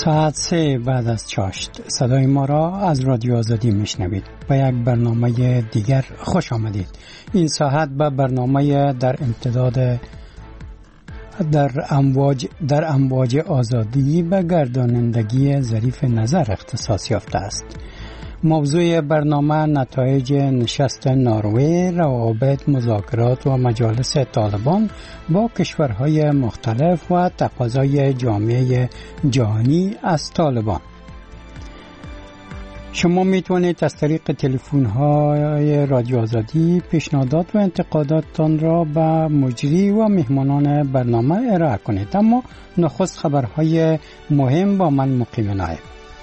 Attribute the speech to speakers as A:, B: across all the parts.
A: ساعت 3 بعد از چاشت صدای ما را از رادیو آزادی میشنوید. به یک برنامه دیگر خوش آمدید. این ساعت به برنامه در امتداد در امواج آزادی به گردانندگی ظریف نظر اختصاص یافته است. موضوع برنامه نتایج نشست نروژ، روابط، مذاکرات و مجالس طالبان با کشورهای مختلف و تقاضای جامعه جهانی از طالبان. شما میتونید از طریق تلفن های رادیو آزادی پیشنهادات و انتقاداتتان را به مجری و مهمانان برنامه ارائه کنید. اما نخست خبرهای مهم با من مقیم نایب.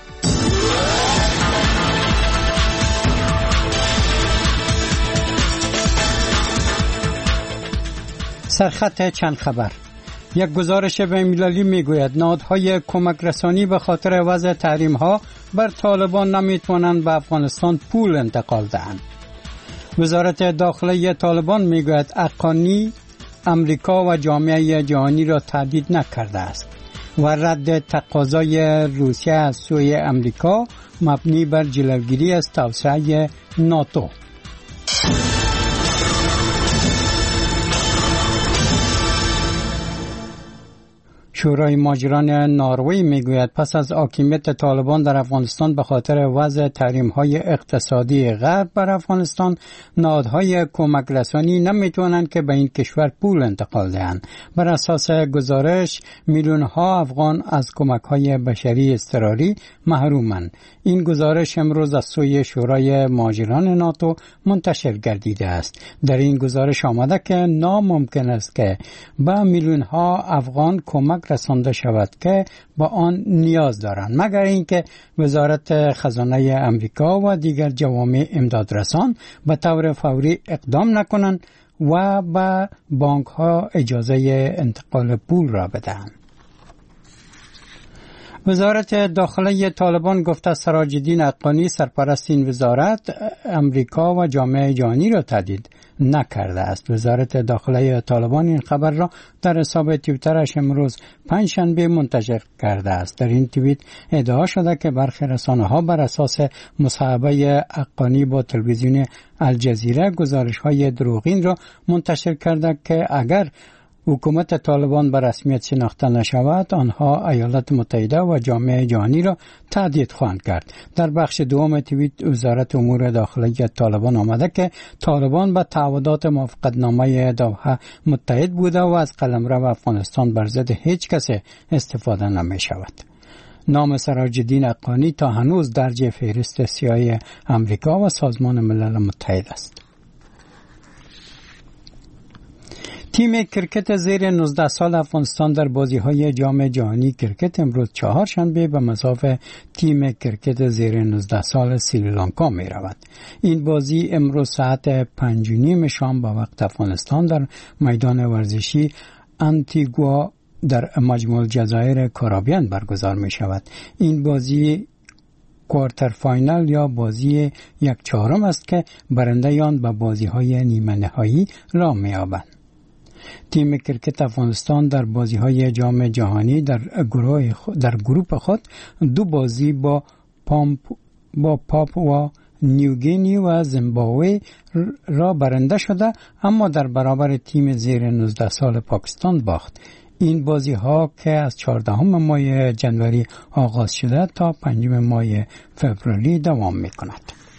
A: سرخط چند خبر. یک گزارش بین‌المللی میگوید نهادهای کمک رسانی به خاطر وضع تحریم‌ها بر طالبان نمیتوانند به افغانستان پول انتقال دهند. وزارت داخلی طالبان میگوید حقانی امریکا و جامعه جهانی را تهدید نکرده است و رد تقاضای روسیه از سوی امریکا مبنی بر جلوگیری از توسعه ناتو. شورای ماجران نروژ میگوید پس از حاکمیت طالبان در افغانستان به خاطر وضع تحریم‌های اقتصادی غرب بر افغانستان، نهادهای کمک رسانی نمیتوانند که به این کشور پول انتقال دهند. بر اساس گزارش میلیون‌ها افغان از کمک‌های بشری اضطراری محرومند. این گزارش امروز از سوی شورای ماجران ناتو منتشر گردیده است. در این گزارش آمده که ناممکن است که به میلیون‌ها افغان کمک رسانده شود که با آن نیاز دارند، مگر اینکه وزارت خزانه امریکا و دیگر جوامع امدادرسان به طور فوری اقدام نکنند و به بانک ها اجازه انتقال پول را بدهند. وزارت داخلی طالبان گفته سراج الدین حقانی سرپرست این وزارت امریکا و جامعه جهانی را تهدید نکرده است. وزارت داخلی طالبان این خبر را در حساب توییترش امروز پنجشنبه منتشر کرده است. در این توییت ادعا شده که برخی رسانه‌ها بر اساس مصاحبه حقانی با تلویزیون الجزیره گزارش‌های دروغین را منتشر کرده که اگر حکومت طالبان به رسمیت شناخته نشود، آنها ایالات متحده و جامعه جهانی را تهدید خواهند کرد. در بخش دوم توییت وزارت امور داخلی طالبان آمده که طالبان به تعهدات موافقتنامه دوحه متحد بوده و از قلمرو افغانستان بر ضد هیچ کس استفاده نمی شود. نام سراج الدین حقانی تا هنوز درج فهرست سیاه امریکا و سازمان ملل متحد است. تیم کرکت زیر 19 سال افغانستان در بازی‌های جام جهانی کرکت امروز چهارشنبه به مصاف تیم کرکت زیر 19 سال سریلانکا می‌رود. این بازی امروز ساعت 5:30 شام به وقت افغانستان در میدان ورزشی انتیگوا در مجموع الجزایر کارابین برگزار می‌شود. این بازی کوارتر فاینال یا بازی 1/4 است که برنده آن به بازی‌های نیمه نهایی راه می‌یابد. تیم کرکت افغانستان در بازی‌های جام جهانی در گروه خود 2 بازی با پاپوا نیوگینی و زیمبابوه را برنده شده، اما در برابر تیم زیر 19 سال پاکستان باخت. این بازی‌ها که از 14 ماه جنوری آغاز شده تا 5 ماه فوریه دوام می‌کند.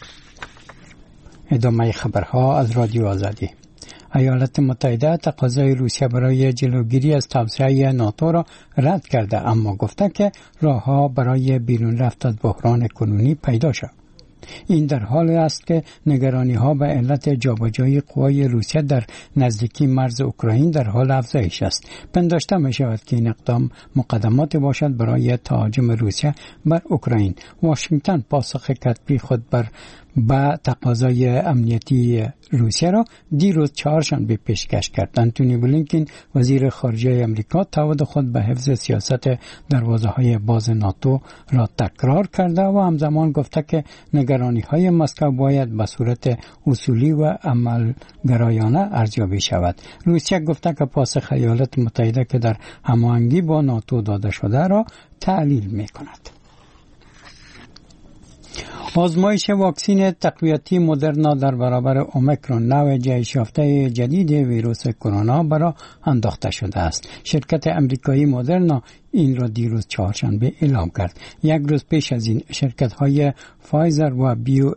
A: ادامه خبرها از رادیو آزادی. ایالات متحده تقاضای روسیه برای جلوگیری از توسعه ناتو را رد کرده، اما گفته که راه‌ها برای بیرون رفت از بحران کنونی پیدا شد. این در حالی است که نگرانی‌ها به علت جابجایی قوای روسیه در نزدیکی مرز اوکراین در حال افزایش است. پنداشته می‌شود که این اقدام مقدماتی باشد برای تهاجم روسیه بر اوکراین. واشنگتن پاسخ کتبی خود با تقاضای امنیتی روسیه را دیروز چهارشنبه پیشکش کرد. انتونی بلینکن وزیر خارجه امریکا تعهد خود به حفظ سیاست دروازه‌های باز ناتو را تکرار کرده و همزمان گفته که نگرانی‌های مسکو باید به صورت اصولی و عملگرایانه ارزیابی شود. روسیه گفته که پاسخ ایالات متحده که در هماهنگی با ناتو داده شده را تعلیل می‌کند. آزمایش واکسن تقویتی مدرنا در برابر اومیکرون نوع جهش یافته جدید ویروس کرونا برای انداخته شده است. شرکت امریکایی مدرنا این را دیروز چهارشنبه اعلام کرد. یک روز پیش از این شرکت‌های فایزر و بیو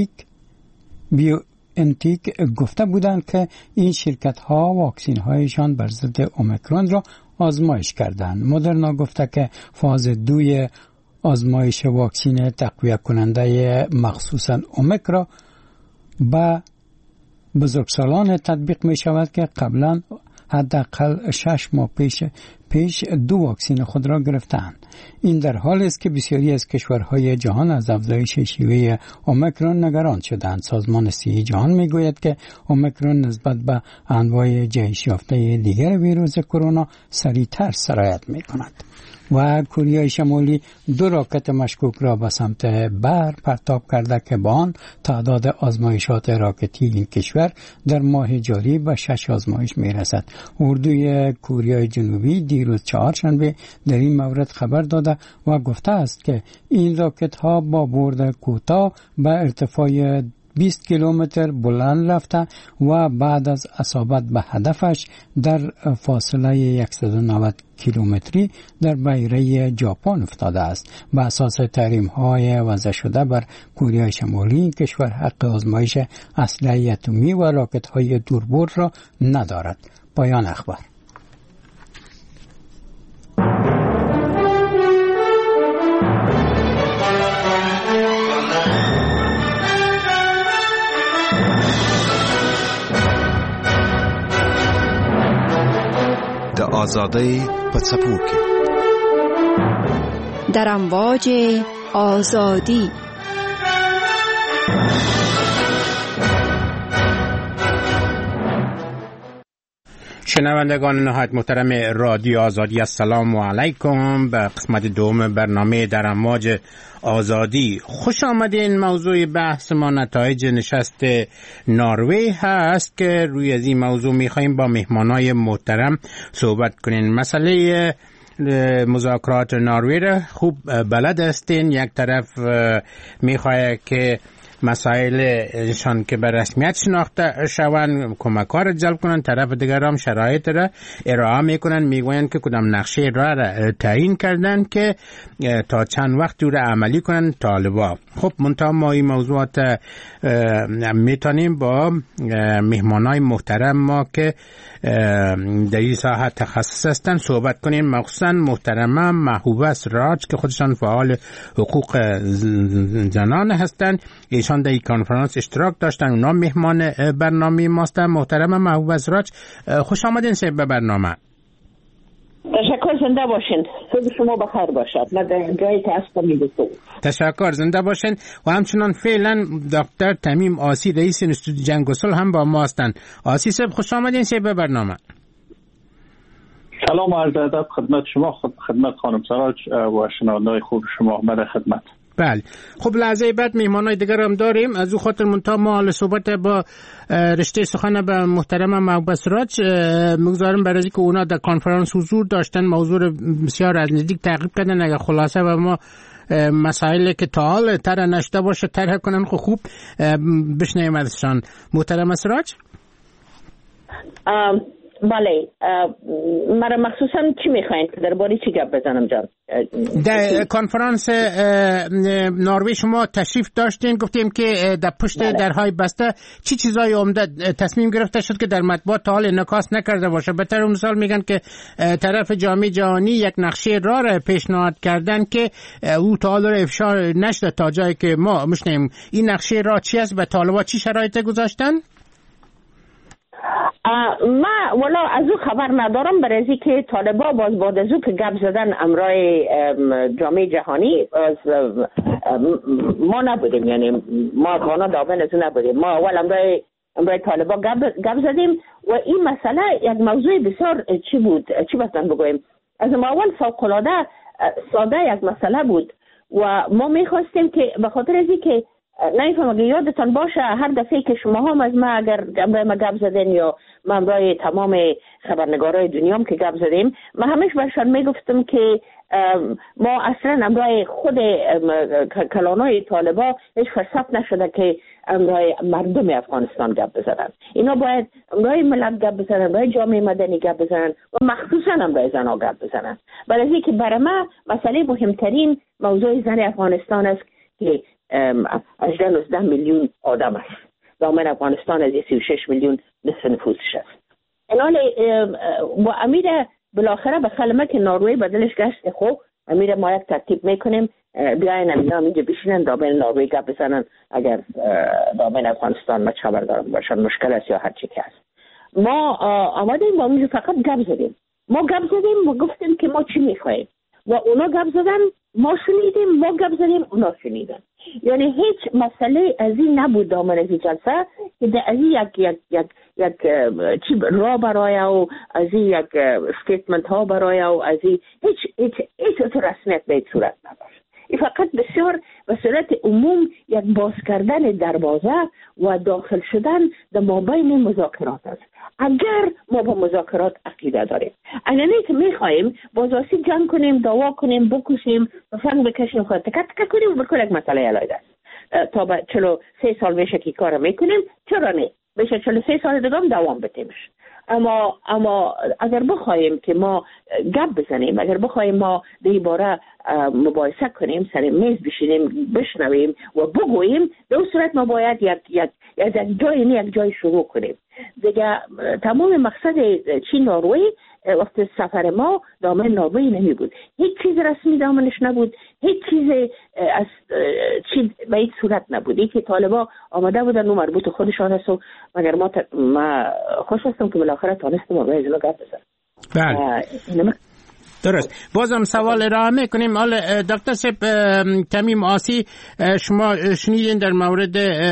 A: انتیک گفته بودند که این شرکت‌ها واکسن‌هایشان بر ضد اومیکرون را آزمایش کردند. مدرنا گفته که فاز 2 آزمایش واکسن تقویت کننده مخصوصاً اومیکرون به بزرگسالان تطبیق می شود که قبلا حداقل 6 ماه پیش 2 واکسن خود را گرفتند. این در حالی است که بسیاری از کشورهای جهان از افزایش شیوع اومیکرون نگران شدند. سازمان صحی جهان می گوید که اومیکرون نسبت به انواع جهش یافته دیگر ویروس کرونا سریعتر سرایت می کند. و کره شمالی 2 راکت مشکوک را به سمت بر پرتاب کرده که با آن تعداد آزمایشات راکتی این کشور در ماه جاری به 6 آزمایش می رسد. اردوی کره جنوبی دیروز چهارشنبه در این مورد خبر داده و گفته است که این راکت ها با برد کوتاه به ارتفاع 20 کیلومتر بلند رفته و بعد از اصابت به هدفش در فاصله 190 کیلومتری در بحیره ژاپن افتاده است. به اساس تحریم‌های وضع شده بر کره شمالی این کشور حق آزمایش اسلحه اتمی و راکت‌های دوربرد را ندارد. پایان اخبار.
B: آزادی پڅپوکي
C: در امواج آزادی.
D: شنوندگان نهایت محترم رادیو آزادی، السلام علیکم. به قسمت دوم برنامه در امواج آزادی خوش آمدین. موضوع بحث ما نتایج نشست نروژ هست که روی از این موضوع میخواییم با مهمانای محترم صحبت کنین. مسئله مذاکرات نروژ را خوب بلد هستین. یک طرف میخواه که مسائلشان که به رسمیت شناخته شوند کمک‌ها را جلب کنند، طرف دیگر هم شرایط را ارائه میکنند، میگویند که کدام نقشه را تعیین کردن که تا چند وقت او را عملی کنند طالبا. خب منتها ما این موضوعات میتونیم با مهمانای محترم ما که در این ساحه تخصص هستند صحبت کنیم، مخصوصا محترمه محبوبه سراج که خودشان فعال حقوق زنان هستند. ایشان در این کنفرانس اشتراک داشتن، اونا مهمان برنامه ماستن. محترمه محبوبه سراج خوش آمدین به برنامه.
E: تشکر، زنده باشین. صبح شما بخیر باشد. من در جایی که هستم می‌دونم.
D: تشکر، زنده باشین. و همچنان فعلا دکتر تمیم آسی رئیس انستیتوت جنگ و صلح هم با ما هستند. آسی صاحب خوش آمدین به برنامه.
F: سلام و عرض ادب خدمت شما، خدمت خانم سراج و شنونده‌های خوب شما. من خدمت.
D: بله. خب لحظه بعد مهمانای دیگر هم داریم. از او خاطر منتها ما حال صحبت با رشته سخن به محترم محبوبه سراج میگذارم برای اینکه اونا در کنفرانس حضور داشتن، موضوع بسیار از نزدیک تعقیب کردن. اگر خلاصه و ما مسائلی که تا حال طرح نشده باشه طرح کنن خوب بشنویم ازشان. محترم سراج.
E: بله، مرا مخصوصا چی میخواین که درباره چی گپ بزنم جان؟
D: در کنفرانس نروژ شما تشریف داشتین، گفتیم که در پشت درهای بسته چی چیزای عمده تصمیم گرفته شد که در مطبوعات تا حال انعکاس نکرده باشه. به طور مثال میگن که طرف جامعه جهانی یک نقشه راه را پیشنهاد کردن که او تا حال افشا نشده تا جایی که ما میشنیم. این نقشه راه چی است؟ به طالبان چی شرایط گذاشتن؟
E: ما والا از او خبر ندارم، برای از که طالبا باز بعد از او که گپ زدن امرای جامعه جهانی از ما نبودیم، یعنی ما افغانا دامن از نبودیم. ما اول امرای طالبان گپ زدیم و این مسئله یک موضوع بسیار چی بستن بگویم، از ما اول فوق‌العاده ساده یک مسئله بود و ما میخواستیم که به خاطر از اینکه نمیفهم اگه یادتان باشه هر دفعه که شما هم از ما اگر امرای ما گپ زدین یا من امرای تمام خبرنگارای دنیام که گپ زدیم، من همیشه برشان میگفتم که ما اصلا امرای خود کلانای طالبا هیچ فرصت نشده که امرای مردم افغانستان گپ بزنن. اینا باید امرای ملت گپ بزنن، امرای جامعه مدنی گپ بزنن و مخصوصا امرای زنها گپ بزنن. برای اینکه برای ما مسئله مهمترین موضوع زن افغانستان است که 18 میلیون آدم است. دامن افغانستان از 36 میلیون نصف نفوسش است. و امیر بالاخره به کلمه که نروژ بدلش گشت، خوب امیر ما یک ترتیب میکنیم بیاین اینا اینجا بشینن دامن نروژ گپ بزنن اگر دامن افغانستان ما خبردار باشن مشکل است یا هر چی که است. ما آمدیم با اونجا فقط گپ زدیم. ما گپ زدیم و گفتیم که ما چی میخوایم و اونا گپ زدن، ما شنیدیم، ما گپ زدیم، اونا شنیدن. یعنی هیچ مسئله از این نبود دامن از این جلسه که در از یک چی را برای و از این یک استیتمنت ها برای و از این هیچ رسمیت به صورت نداشت. این فقط بسیار به صورت عموم یک باز کردن دروازه و داخل شدن در مابین مذاکرات است. اگر ما با مذاکرات عقیده داریم، اینه که میخوایم بازاسی جنگ کنیم، دعوا کنیم، بکشیم، فنگ بکشیم، خود تک کنیم و بلکل یک مسئله علیده است. تا به 43 سال میشه که کار میکنیم، چرا نه؟ بشه 43 سال دیگه هم دوام بدیمش. اما اگر بخوایم که ما گپ بزنیم، اگر بخوایم ما در باره مباحثه کنیم، سر میز بشینیم، بشنویم و بگوییم، در صورت ما باید یک جای شروع کنیم. دیگه تمام مقصد چین نروژ وقت سفر ما دامن نروژ نمی بود. هیچ چیز رسمی دامنش نبود، هیچ چیز از چیز به هیچ صورت نبود. یکی طالبا آمده بودن و مربوط خودشان است و مگر ما خوش هستم که بالاخره تانستم و به ازلو گپ بزنم.
D: بله درست. بازم سوال ارائه میکنیم. حالا دکتر صاحب تمیم آسی، شما شنیدین در مورد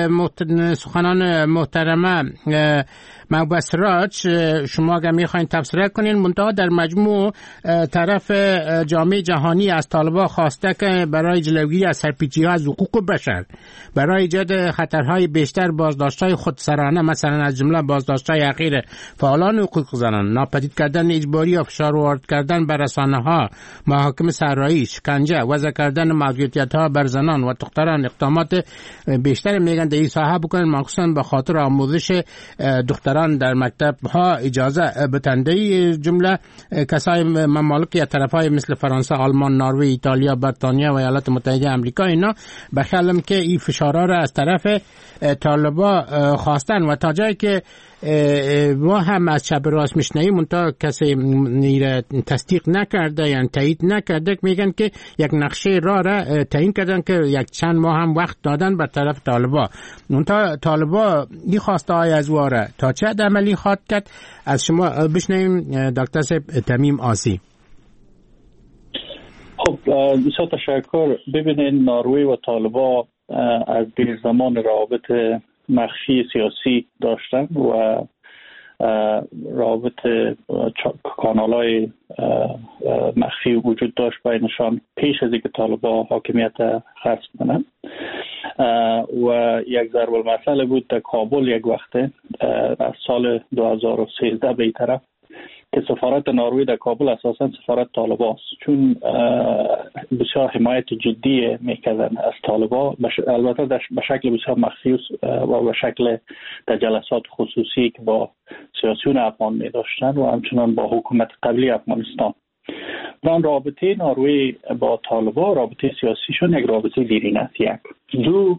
D: سخنان محترمه محبوبه سراج، شما اگر میخواین تبصره کنین، منتها در مجموع طرف جامعه جهانی از طالبان خواسته که برای جلوگیری از سرپیچی‌ها از حقوق بشر، برای ایجاد خطرهای بیشتر بازداشت‌های خودسرانه، مثلا از جمله بازداشت‌های اخیر فعالان حقوق زنان، ناپدید کردن اجباری یا فشار وارد کردن بر رسانه‌ها، محاکم صحرایی، شکنجه، وضع کردن محدودیت‌ها بر زنان و دختران، اقدامات بیشتر میگن در این ساحه بکنن، مخصوصا به خاطر آموزش دختران در مکتب ها اجازه بتنده. جمله کسای ممالک یا طرفای مثل فرانسه، آلمان، نروژ، ایتالیا، بریتانیا و ایالات متحده آمریکا، اینا بخیالم که این فشارها را از طرف طالبا خواستن و تا جایی که ما هم از چپ راست میشنیم منتها کسی تصدیق نکرده یا تایید نکرده، میگن که یک نقشه راه را تعیین کردن که یک چند ماه هم وقت دادن به طرف طالبا. منتها طالبا این خواسته های از واره تا چه حد عملی خواهد کرد؟ از شما بشنویم دکتر صاحب تمیم آسی.
F: خب بسیار تشکر. ببینید نروژ و طالبا از دیر زمان روابط مخفی سیاسی داشتن و روابط کانال‌های مخفی وجود داشت بینشان پیش از اینکه طالبان حاکمیت خرج کنند و یک ضرب المثل بود در کابل یک وقته از سال 2013 به این طرف که سفارت نروژ در کابل اساساً سفارت طالبان است، چون بسیار حمایت جدی میکردن از طالبان، البته به شکل بسیار مخفی و به شکل در جلسات خصوصی که با سیاسیون افغان می‌داشتن و همچنان با حکومت قبلی افغانستان. بران رابطه نروژ با طالبان، رابطه سیاسیشون یک رابطه دیرینه است. دو،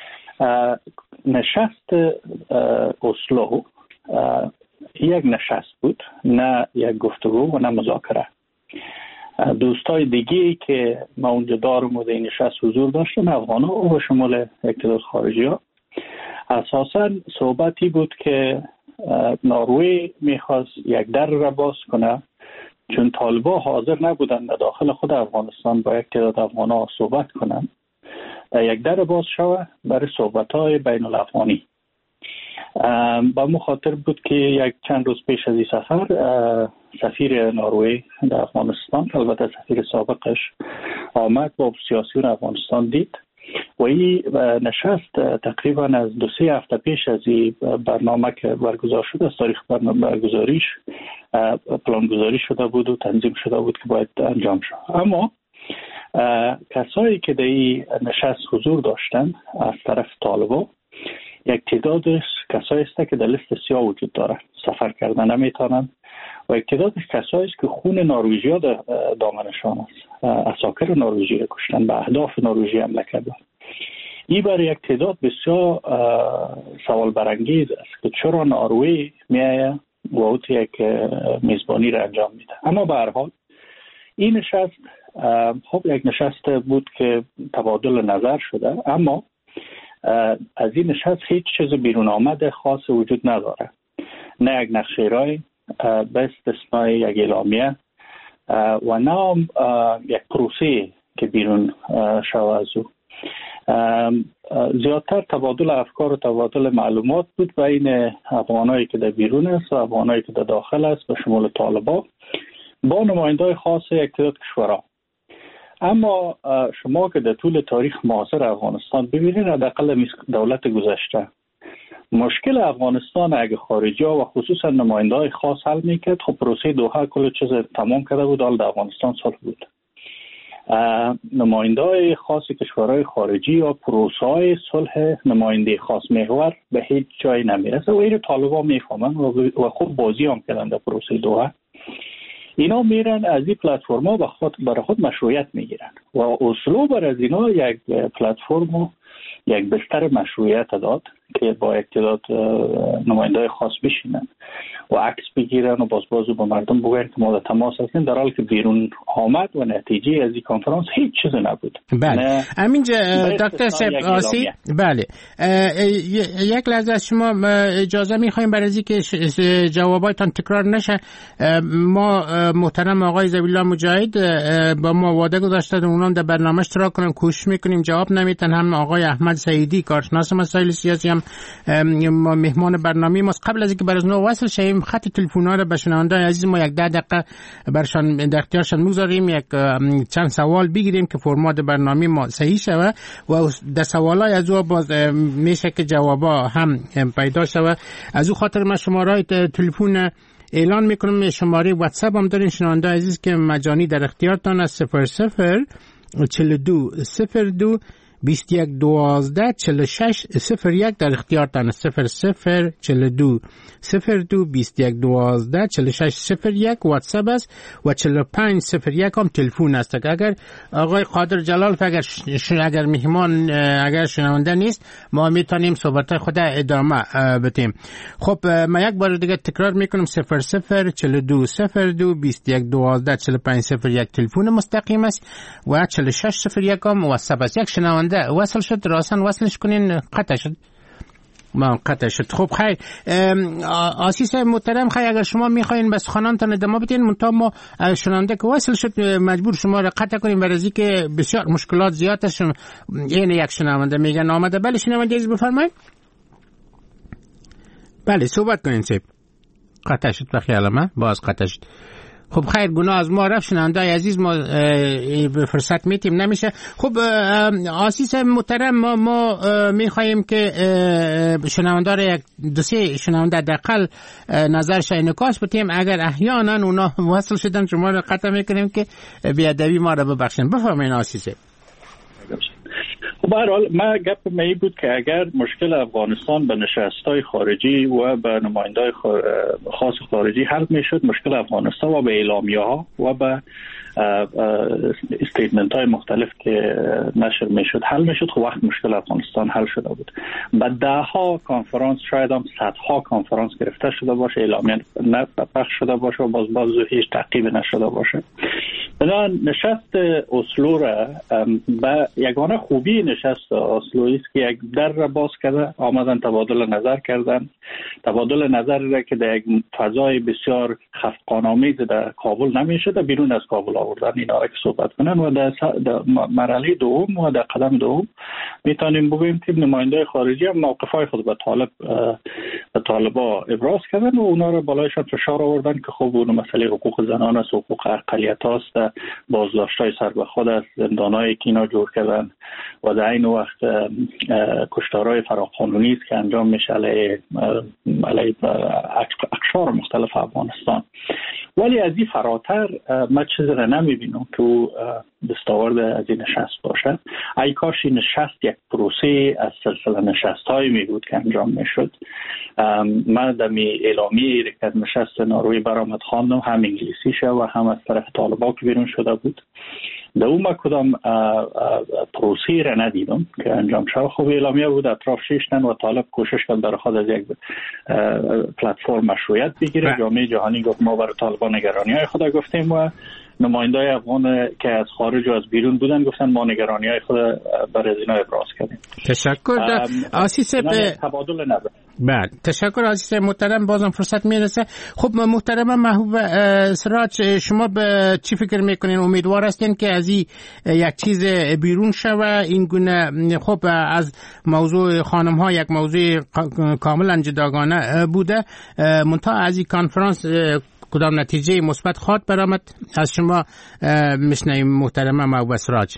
F: نشست اسلو یک نشست بود، نه یک گفتگو و نه مذاکره. دوستای دیگه که ما اونجا دارم و در این نشست حضور داشتن، افغانا و به شمول اقتدار خارجی ها، اساسا صحبتی بود که نروژ میخواست یک در را باز کنه، چون طالبان حاضر نبودن در داخل خود افغانستان با یک تعداد افغانا صحبت کنن. یک در باز شوه برای صحبت‌های بین الافغانی. با مخاطر بود که یک چند روز پیش از این سفر سفیر نروژ در افغانستان، البته سفیر سابقش، آمد با سیاسیون افغانستان دید و این نشست تقریبا از 2-3 هفته پیش از این برنامه که برگزار شده، از تاریخ برگزاریش پلانگذاری شده بود و تنظیم شده بود که باید انجام شد. اما کسایی که در این نشست حضور داشتن از طرف طالبان، یک تعداد کسایی است که در لیست سیاه وجود داره، سفر کردن نمیتونن، و یک تعداد کسایی است که خون نروژیا در دامنشان است، عساکر نروژی کشتن، به اهداف نروژی حمله کردن. این برای یک تعداد بسیار سوال برانگیز است که چرا نروژ میایه و اوت یک میزبانی را انجام میده. اما به هر حال این نشست خب یک نشست بود که تبادل نظر شده، اما از این نشست هیچ چیز بیرون آمده خاص وجود نداره، نه یک نقشه رای به استثنای یک اعلامیه و نه یک پروسه که بیرون شود از او. زیادتر تبادل افکار و تبادل معلومات بود بین افغانایی که در بیرون است و افغانایی که در داخل است به شمول طالبان با نماینده‌های خاص یک تعداد کشورها. اما شما که در طول تاریخ معاصر افغانستان ببینید، حداقل دولت گذشته، مشکل افغانستان اگه خارجی ها و خصوصا نماینده‌های خاص حل میکرد، خب پروسه دوحه کل چیز تمام کرده بود، حال در افغانستان صلح بود. نماینده‌های خاص کشورهای خارجی یا پروسه‌های صلح نماینده خاص محور به هیچ جای نمیرسه و این طالبان میفهمن و خوب بازی هم کردن در پروسه دوحه. اینا میرن از این پلتفرما برای خود مشروعیت میگیرن و اسلوب از اینا یک پلتفرم و یک بستر مشروعیت داد که با اقتدار نماینده‌های خاص بشینن و عکس بگیرن و بازو با مردم بگن که ما در تماس هستیم، در حالی که بیرون آمد و نتیجه از این کنفرانس هیچ چیز نبود.
D: بله همینجا دکتر آسی، بله یک لحظه از شما اجازه میخوایم برای اینکه جوابایتان تکرار نشه. ما محترم آقای ذبیح‌الله مجاهد با ما وعده گذاشتن اونام در برنامه اشتراک کنن، کوشش میکنیم جواب نمیتن. هم آقای احمد سعیدی کارشناس مسائل سیاسی هم مهمان برنامه ماست. قبل از اینکه برای نو وصل شیم خط تلفن‌ها رو به شنوندگان عزیز ما یک 10 دقیقه برشان در اختیارشان میگذاریم، یک چند سوال بگیریم که فرمات برنامه ما صحیح شود و در سوالای از او باز میشه که جوابا هم پیدا شود. از او خاطر ما شماره تلفن اعلان میکنم، شماره واتساپ هم دارین شنونده عزیز که مجانی در اختیارتان است، 00 42 02 21 12 46 01 در اختیارتان، 00 42 02 21 12 46 01 واتساپ است و 45 01 هم تلفن است. اگر آقای قادر جلال اگر مهمان اگر شنونده نیست ما میتونیم صحبت خود ادامه بدیم. خب ما یک بار دیگه تکرار میکنم، 00 42 02 21 12 45 01 تلفن مستقیم است و 46 01 هم واتساپ است. یک شنونده وصل شد، راسن وصلش کنین، قطع شد. قطع شد. خب خیر آسیس محترم، خیر اگر شما میخواین بس خانانتان ادامه بدین، منتها ما شنونده که وصل شد مجبور شما را قطع کنیم برای اینکه بسیار مشکلات زیاد است. این یک شنونده میگن آمده. بله شنونده عزیز بفرمایید. بله صحبت کنین سیب. قطع شد بخیال ما باز قطع شد. خب خیر گناه از ما رفت شنونده عزیز، ما به فرصت میتیم نمیشه. خب آسیس محترم ما میخواییم که شنونده را یک 2-3 شنونده دقل نظرش انعکاس بدیم، اگر احیانا اونا وصل شدن شما را قطع میکنیم که بیادبی ما را ببخشن. بفرمایید آسیس.
F: به هر حال ما گپ می بود که اگر مشکل افغانستان به نشست‌های خارجی و به نماینده‌های خاص خارجی حل میشد، مشکل افغانستان و به اعلامیه‌ها و به استیتمنت‌های مختلف که نشر میشد حل میشد، خب وقت مشکل افغانستان حل شده بود. بعد 10 کنفرانس، شاید هم 100 کنفرانس گرفته شده باشه، اعلامیه پخش شده باشه و باز هیچ تعقیب نشده باشه. نشست اسلو را به یگانه خوبی نشست اسلو است که یک در را باز کرده، آمدن تبادل نظر کردن، تبادل نظر را که در یک فضای بسیار خفقان‌آمیز در کابل نمیشه در بیرون از کابل آوردن اینا را که صحبت کنن و در مرحله دوم و در قدم دوم میتونیم بگوییم که نماینده خارجی هم موقفهای خود به طالبا ابراز کردن و اونا را بالایشان فشار آوردن که خب اون مسئله حقوق زنان است، حقوق اقلیت هاست، بازداشت‌های سر به خود از زندان‌هایی که اینا جور کردن و در این وقت کشتارهای فراقانونی است که انجام میشه علیه اقشار مختلف افغانستان. ولی از این فراتر من چیزی را نمیبینم که دستاورد از این نشست باشه. ای کاش این نشست یک پروسه از سلسله نشست‌هایی می بود که انجام میشد. من در اعلامیه که نشست ناروی برآمد خواندم، هم انگلیسیشه و هم از طرف طالبان که بیرون شده بود. در اون کدام پروسه را ندیدم که انجام شد. خب اعلامیه بود اطراف 6 تن و طالب کوشش کرد در خود از یک پلتفرم مشروعیت بگیره. جامعه جهانی گفت ما برای طالبان نگرانی‌های خود گفتیم و نماینده‌های افغان که از خارج و از بیرون بودن گفتن ما نگرانی‌های خود برای اینا ابراز کردیم.
D: تشکر آسیس
F: تبادل نظر.
D: بله تشکر آسیس محترم، بازم فرصت میرسه. خب محترم محبوب سراج، شما به چی فکر میکنین؟ امیدوار هستین که از این یک چیز بیرون شوه این گونه؟ خب از موضوع خانم ها یک موضوع کاملا جداگانه بوده، منتها از این کنفرانس کدام نتیجه مثبت خواد برآمد؟ از شما میشنویم محترم محبوب سراج.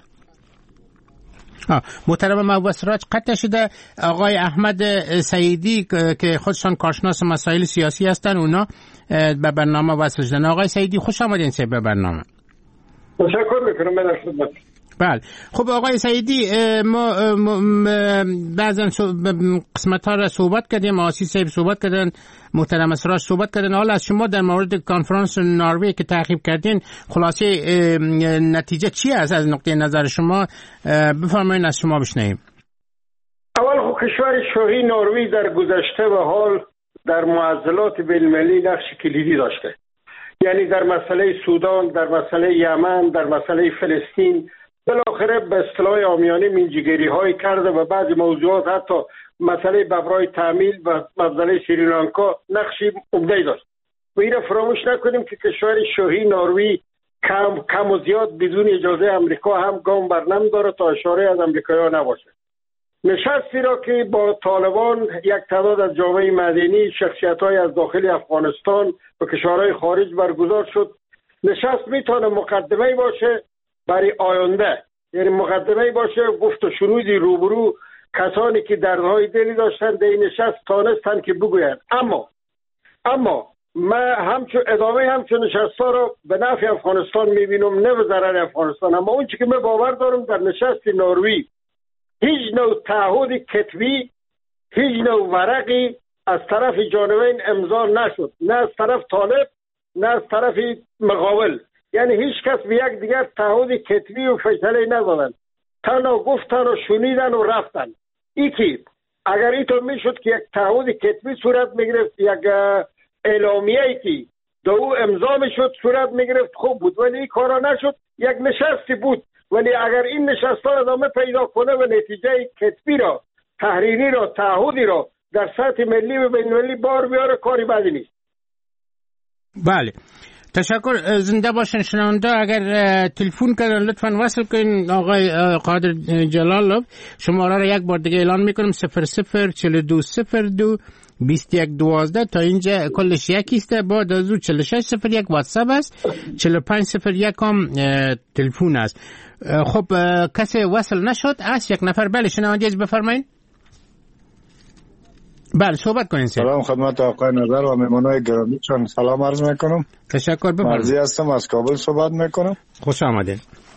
D: محترم محبوب سراج قطع شده. آقای احمد سعیدی که خودشان کارشناس مسائل سیاسی هستند، اونا به برنامه وصل شدن. آقای سعیدی خوش آمدین به برنامه.
G: تشکر میکنم. من خدمت.
D: بله خب آقای سعیدی، ما بعضا قسمت ها را صحبت کردیم، آسی صاحب صحبت کردن، محترم سراج صحبت کردن. حالا از شما در مورد کنفرانس نروژ که تعقیب کردین خلاصه نتیجه چی است از نقطه نظر شما؟ بفرمایید از شما بشنویم.
G: اول خب کشور شاهی نروژ در گذشته و حال در معضلات بین‌المللی نقش کلیدی داشته، یعنی در مسئله سودان، در مسئله یمن، در مسئله فلسطین، بالاخره به اصطلاح عامیانه منجیگری های کرده و بعضی موضوعات حتی مسئله ببرای تعمیل و مسئله سریلانکا نقشی عمده داشت. و این را فراموش نکنیم که کشور شاهی نروژ کم و زیاد بدون اجازه امریکا هم گام بر نمی‌داره تا اشاره از امریکایی‌ها نباشه. نشستی را که با طالبان یک تعداد از جامعه مدنی، شخصیت‌های از داخل افغانستان و کشورهای خارج برگزار شد، نشست میتونه مقدمه باشه برای آینده، یعنی مقدمه باشه گفت و شنودی روبرو کسانی که دردهای دلی داشتن در این نشست تانستن که بگویند. اما من همچون نشست‌ها را به نفع افغانستان میبینم، نه به ضرر افغانستان. اما اون چی که من باور دارم در نشست نروژ هیچ نوع تعهد کتبی، هیچ نوع ورقی از طرف جانبین امضا نشد، نه از طرف طالب نه از طرف مقابل. یعنی هیچ کس به یک دیگر تعهد کتبی و فیصله ندادن، تنها گفتن و شنیدن و رفتن. اگر اینطور میشد که یک تعهد کتبی صورت میگرفت، یک اعلامیه‌ای که دو امضا میشد صورت میگرفت، خوب بود، ولی این کارا نشد. یک نشستی بود، ولی اگر این نشست‌ها ادامه پیدا کنه و نتیجه کتبی را، تحریری را، تعهدی را در سطح ملی و بین‌المللی بار بیاره، کاری بدی نیست.
D: بله تشکر. زنده باشن شنونده. اگر تلفن کردن لطفاً وصل کنین. آقای قادر جلالov شماره را یک بار دیگه اعلان میکنم: 004202 2112. تا اینجا کلش یکیسته، با دازو 4601 واتساپ است، 4501 هم تلفن است. خب کسی وصل نشد از یک نفر. بله شنونده بفرمایید. بله صحبت کنین.
H: سلام خدمت آقای نظر و مهمانای گرامی، چون سلام عرض میکنم.
D: تشکر. بفرمایید.
H: مرضی هستم، از کابل صحبت میکنم.
D: خوش آمدین.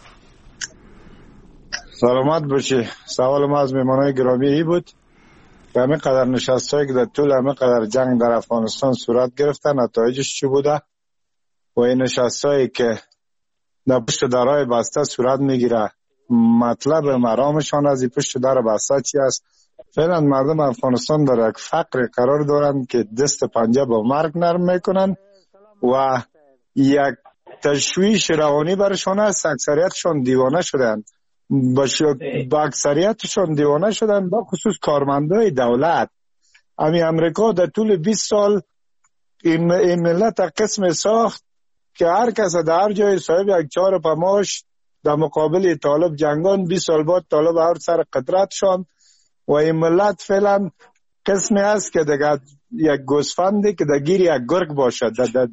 H: سلامت باشی. سوال ما از مهمانای گرامی ای بود که همه قدر نشستایی که در طول همه قدر جنگ در افغانستان صورت گرفتن نتایجش چی بوده و این نشستایی که در پشت درهای بسته صورت میگیره، مطلب مرامشان از این پشت در بسته چی است؟ فعلا مردم افغانستان در یک فقر قرار دارند که دست پنجه با مرگ نرم میکنن و یک تشویش روانی برشان است. اکثریتشان دیوانه شدن، با اکثریتشان دیوانه شدن، با خصوص کارمندای دولت. امی امریکا در طول 20 سال این ملت قسم ساخت که هر کس در هر جای صاحب یک چهار پماش در مقابل طالب جنگان. 20 سال بعد طالب هر سر قدرت شان و این ملت فعلا قسمی است که دیگه یک گوسفندی که در گیر یک گرگ باشد.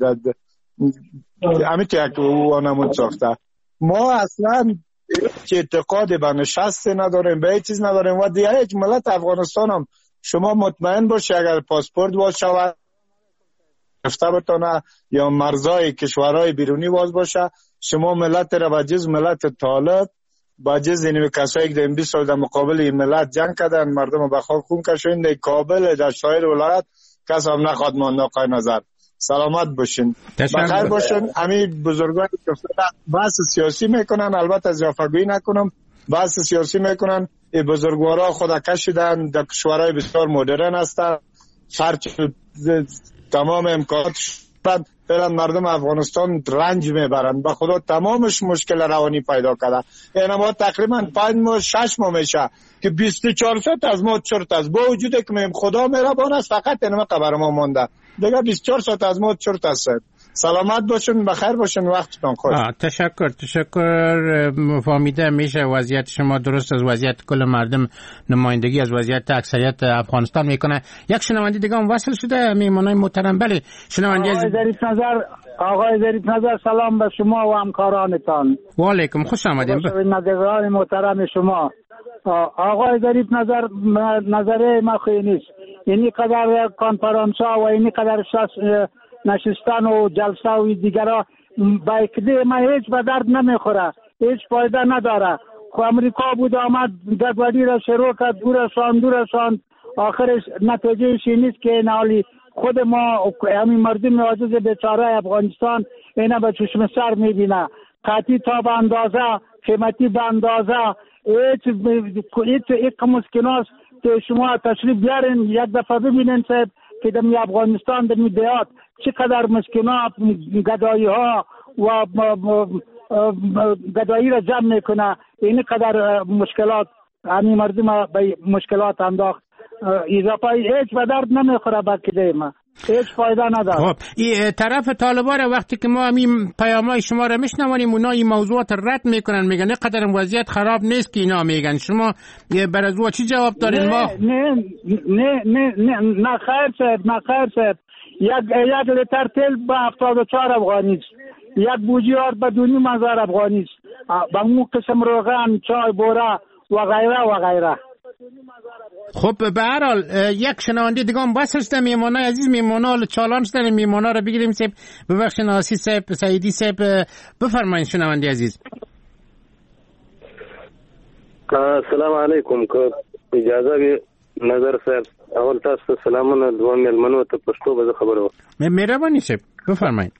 H: همیت یک وانمون ساخته. ما اصلا اعتقاد به نشست نداریم، به هیچ چیز نداریم و دیگه هیچ ملت افغانستان هم شما مطمئن باشی اگر پاسپورت باز شود گرفته بتانه یا مرزای کشورهای بیرونی باز باشه، شما ملت را به جز ملت طالب، به جز این کسایی که در 20 سال در مقابل این ملت جنگ کردن، مردم به خاک خون کشیدن، در کابل در شایر ولایت کس هم نخواد ماند. آقای نظر سلامت باشین، بخیر باشین. همین بزرگانی که بحث سیاسی میکنن، البته زیافگویی نکنم، بحث سیاسی میکنن. این بزرگوارا خود کشیدن، در کشورهای بسیار مدرن هستن، خرچ تمام امکانات فعلا مردم افغانستان رنج میبرن. به خدا تمامش مشکل روانی پیدا کرده. یعنی ما تقریبا 5 ماه 6 ماه میشه که 24 ساعت از ما چرت است، با وجود که میم خدا مهربان است، فقط اینما خبر ما مونده دیگه 24 ساعت از ما چرت است. سلامت باشین، بخیر باشین، وقتتون خوش.
D: تشکر. فهمیده میشه وضعیت شما درست از وضعیت کل مردم نمایندگی از وضعیت اکثریت افغانستان میکنه. یک شنونده دیگه هم وصل شده، میمونای محترم. بله شنونده
I: آقای ظریف نظر، سلام به شما و همکارانتان.
D: و علیکم، خوش آمدید.
I: شنوندگان محترم شما. آقای ظریف نظر، نظر ما خیلی نیست. اینی قدر کنفرانس ها و اینی قدر نشستن و جلسه و دیگرها با اکده ما هیچ به درد نمیخوره، هیچ فایده نداره. خو امریکا بود آمد گدواری را شروع کرد، دورشان آخرش نتیجهش نیست که نالی خود ما همین مردم عاجز بیچاره افغانستان اینا به چشم سر میبینه. قطعی تا به اندازه، قیمتی به اندازه، هیچ مسکناست که شما تشریف بیارین یک دفعه ببینین صاحب که در افغانستان در دیات چقدر مسکنات گدایی ها و گدایی را جمع میکنه. این قدر مشکلات همین مردم به مشکلات انداخت. اضافه هیچ به درد نمیخوره با کده ما، هیچ فایده نداره.
D: خب این طرف طالبان وقتی که ما همین پیامای شما را میشنوانیم اونا این موضوعات رد میکنن، میگن نه قدر وضعیت خراب نیست که اینا میگن. شما بر از چی جواب دارین؟ ما
I: نه خیر صاحب، یک لیتر تیل به 74 افغانی است، یک بوجیار به 2,500 افغانی است، با اون قسم روغن، چای، بوره و غیره.
D: خب به هر حال یک شنونده دیگه هم وصل شده. میمانای عزیز، میمانا چالان شدن، میمانا رو بگیریم. صاحب ببخشید، ناسی صاحب، سعیدی صاحب، بفرمایید شنونده عزیز.
J: السلام علیکم. که اجازه بی نظر صاحب، اول تاسو سلامونه دوه مېلمنو ته پښتو به خبرو.
D: مهرباني صاحب بفرمایئ.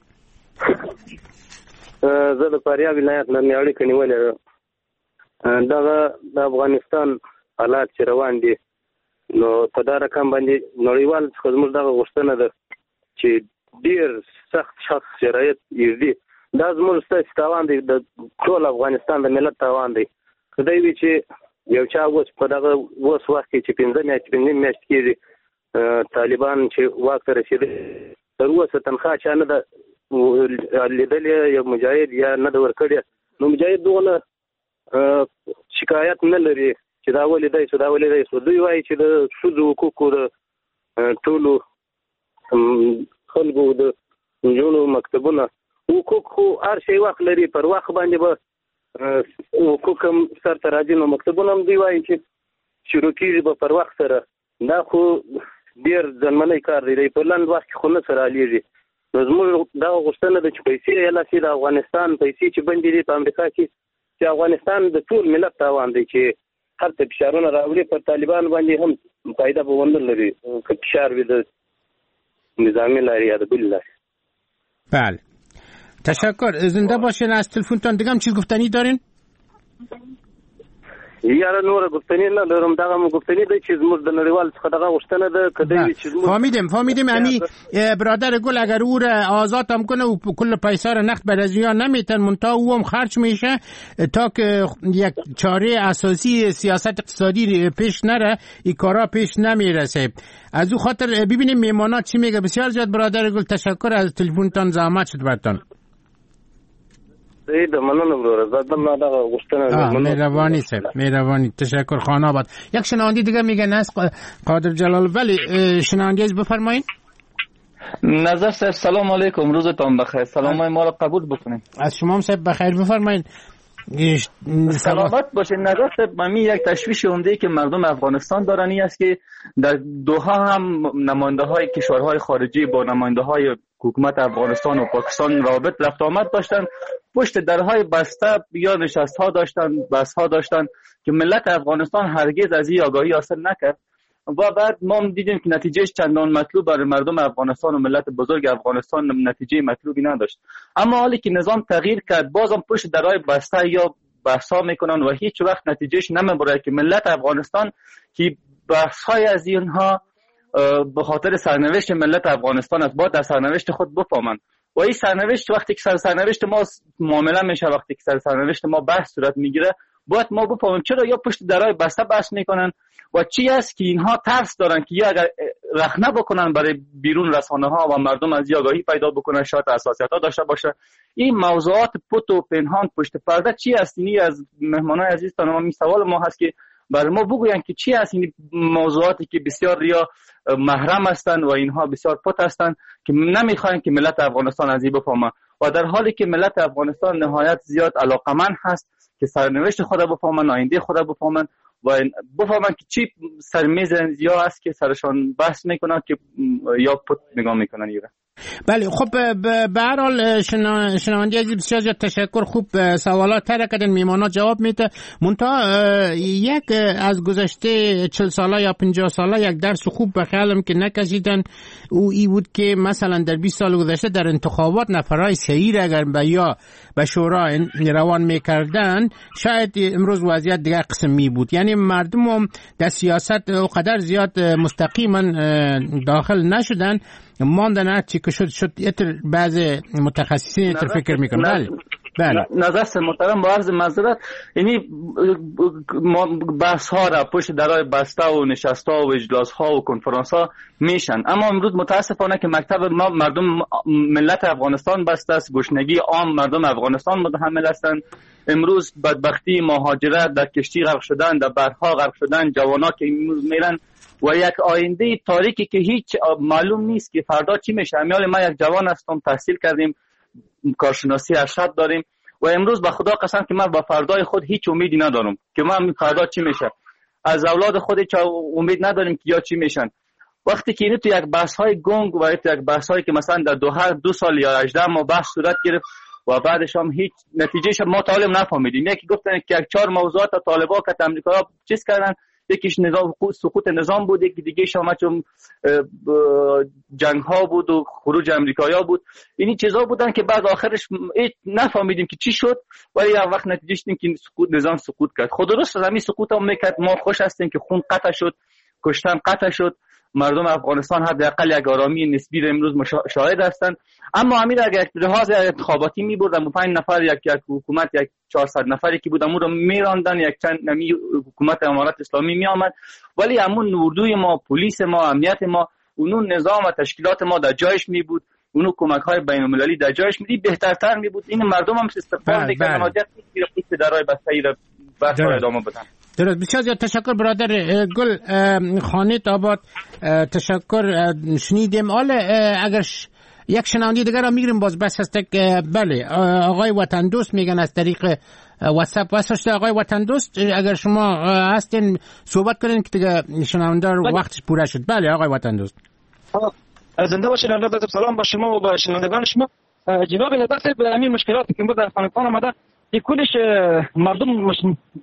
J: زه د فاریاب ولایت نه اړیکه نیولې ده. د افغانستان حالات چې روان دي نو په دا رقم باندې نړیوال څخه زموږ دغه غوښتنه ده چې ډېر سخت شرایط دي. دا زموږ ستاسو تاوان دی، د ټول افغانستان د ملت تاوان دی. خدای وي چې یو چا اوس په دغه اوس وخت کې چې 15 میاشتې کېږي طالبان چې واک ته رسېدلي، تر اوسه تنخوا چا نه ده لیدلې، یا مجاهد یا نه ده ورکړې. نو مجاهد دغه شکایت نه لري چې دا ولې دی دا ولې دی. دوی وایي چې د ښځو حقوقو د ټولو خلکو د نجونو مکتبونه حقوق خو هر شی وخت لري، پر وخت باندې به حقوق هم سرته راځي. نو مکتبونه هم دوی وایي چې شروع کېږي به پر وخت سره. دا خو ډېر ځنمنی کار دی، په لنډ وخت کې خو نه سره حلېږي. نو زموږ دغه غوښتنه ده چې پیسې یلاسي د افغانستان پیسې چې بندې دي په امریکا کې، چې افغانستان د ټول ملت تاوان دی چې هر څه فشارونه راوړي پر طالبان باندې هم فایده به ونه لري که فشار وي د نظامی لارې یا د بلې لارې.
D: بله تشکر. زنده باشین. از تلفنتان دیگه هم چیز گفتنی دارین؟
J: یاره نور گفتنی ندارم، دغه گفتنی د چیز مر د نړیوال څخه دغه غوښتنه ده کدی چیز
D: فهمیدم امی برادر گل اگر او را آزاد هم کنه و کل پیسه را نقد به رضویا نمیتن منتها او هم خرج میشه تا که یک چاره اساسی سیاست اقتصادی پیش نره این کارا پیش نمیرسه. از او خاطر ببینیم میمانات چی میگه. بسیار زیاد برادر گل تشکر از تلفنتان، زحمت شد براتون. مهربانی تشکر خان آباد. یک شنونده دیگه میگن است قادر جلال ولی شنونده از بفرمایید.
K: نظر صاحب سلام علیکم، روزتان بخیر. سلامای ما را قبول بکنید.
D: از شما هم صاحب بخیر، بفرمایید.
K: سلامت باشید. نظر صاحب من یک تشویش عمده که مردم افغانستان دارن است که در دوحه هم نماینده های کشورهای خارجی با نماینده های حکومت افغانستان و پاکستان رابط رفت آمد داشتن، پشت درهای بسته یا نشست ها داشتن، بحث ها داشتن که ملت افغانستان هرگز از این آگاهی حاصل نکرد و بعد ما دیدیم که نتیجهش چندان مطلوب برای مردم افغانستان و ملت بزرگ افغانستان نتیجه مطلوبی نداشت. اما حالی که نظام تغییر کرد بازم پشت درهای بسته یا بحثا میکنن و هیچ وقت نتیجهش نمیبره که ملت افغانستان که بحث های از اینها به خاطر سرنوشت ملت افغانستان است باید در سرنوشت خود بفهمند و این سرنوشت وقتی که سرنوشت ما معامله میشه، وقتی که سرنوشت ما بحث صورت میگیره باید ما بفهمیم چرا یا پشت درهای بسته بحث میکنن و چی است که اینها ترس دارن که یا اگر رخنه بکنن برای بیرون رسانه ها و مردم از آگاهی پیدا بکنن شاید حساسیت ها داشته باشه. این موضوعات پت و پنهان پشت پرده چی است؟ اینی از مهمانای عزیز تا می سوال ما هست که برای ما بگوین که چی است این موضوعاتی که بسیار ریا محرم هستند و اینها بسیار پت هستند که نمیخواین که ملت افغانستان از این بفهمه و در حالی که ملت افغانستان نهایت زیاد علاقمند هست که سرنوشت خود بفهمن، آینده خود بفهمن و بفهمن که چی سرمیز یا است که سرشان بحث میکنن که یا پت نگاه میکنن ایره.
D: بله خب به هر حال شنونده عزیز بسیار زیاد تشکر. خوب سوالات تر کردن، میمانات جواب میده. منتها یک از گذشته 40 ساله یا 50 ساله یک درس خوب به خیالم که نکشیدن او ای بود که مثلا در 20 سال گذشته در انتخابات نفرای صحیح اگر به شورا روان میکردن شاید امروز وضعیت دیگه قسم می بود. یعنی مردم هم در سیاست اونقدر زیاد مستقیما داخل نشدن، ماندن چی که شد بعض متخصصین فکر میکنن. بله
K: نظر محترم با عرض معذرت، یعنی بحث ها را پشت درای بسته و نشست ها و اجلاس ها و کنفرانس ها میشن، اما امروز متاسفانه که مکتب ما مردم ملت افغانستان بسته است، گشنگی عام مردم افغانستان متحمل هستند. امروز بدبختی مهاجرت، در کشتی غرق شدن، در برها غرق شدن، جوانا که امروز میرن و یک آینده تاریکی که هیچ معلوم نیست که فردا چی میشه. امیال ما یک جوان هستم، تحصیل کردیم، کارشناسی ارشد داریم و امروز به خدا قسم که من با فردای خود هیچ امیدی ندارم که من فردا چی میشه. از اولاد خود هیچ امید نداریم که یا چی میشن. وقتی که اینو تو یک بحث های گنگ و تو یک بحث هایی که مثلا در دو سال یا 18 ماه بحث صورت گرفت و بعدش هم هیچ نتیجهش ما طالب نفهمیدیم. یکی گفتن که یک 4 موضوعات طالبا که امریکا چیز کردن، یکیش نظام سقوط نظام بود، یکی دیگه شما چون جنگ ها بود و خروج امریکایا بود. اینی چیزا بودن که بعد آخرش نفهمیدیم که چی شد ولی یک وقت نتیجهش این که نظام سقوط کرد. خود درست از همین سقوط هم میکرد. ما خوش هستیم که خون قطع شد، کشتن قطع شد، مردم افغانستان حداقل یک آرامی نسبی را امروز شاهد هستند. اما امیر اگر لحاظ انتخاباتی می‌بردن 5 نفر یک حکومت یک 400 نفری که بودن رو میراندن، یک چند نمی حکومت امارات اسلامی میآمد، ولی همون اردوی ما، پلیس ما، امنیت ما، اون نظام و تشکیلات ما در جایش می بود، اون کمک‌های بین‌المللی در جایش می بهترتر می بود. این مردم هم استفاده می‌کردن، حاجت نیست که درای بسته‌ای را بحث ادامه بدن.
D: درست. بسیار زیاد تشکر برادر گل خانیت آباد. تشکر. شنیدیم. حالا اگر یک شنونده دیگر را میگیریم باز بس هست که بله آقای وطن دوست میگن از طریق واتساپ واسه آقای وطن دوست اگر شما هستین صحبت کنین که دیگه شنونده وقتش پوره شد. بله آقای وطن دوست.
L: زنده باشین. الله سلام با شما و با شنوندگان شما. جناب نظر به همین مشکلاتی که در افغانستان آمده این کلش مردم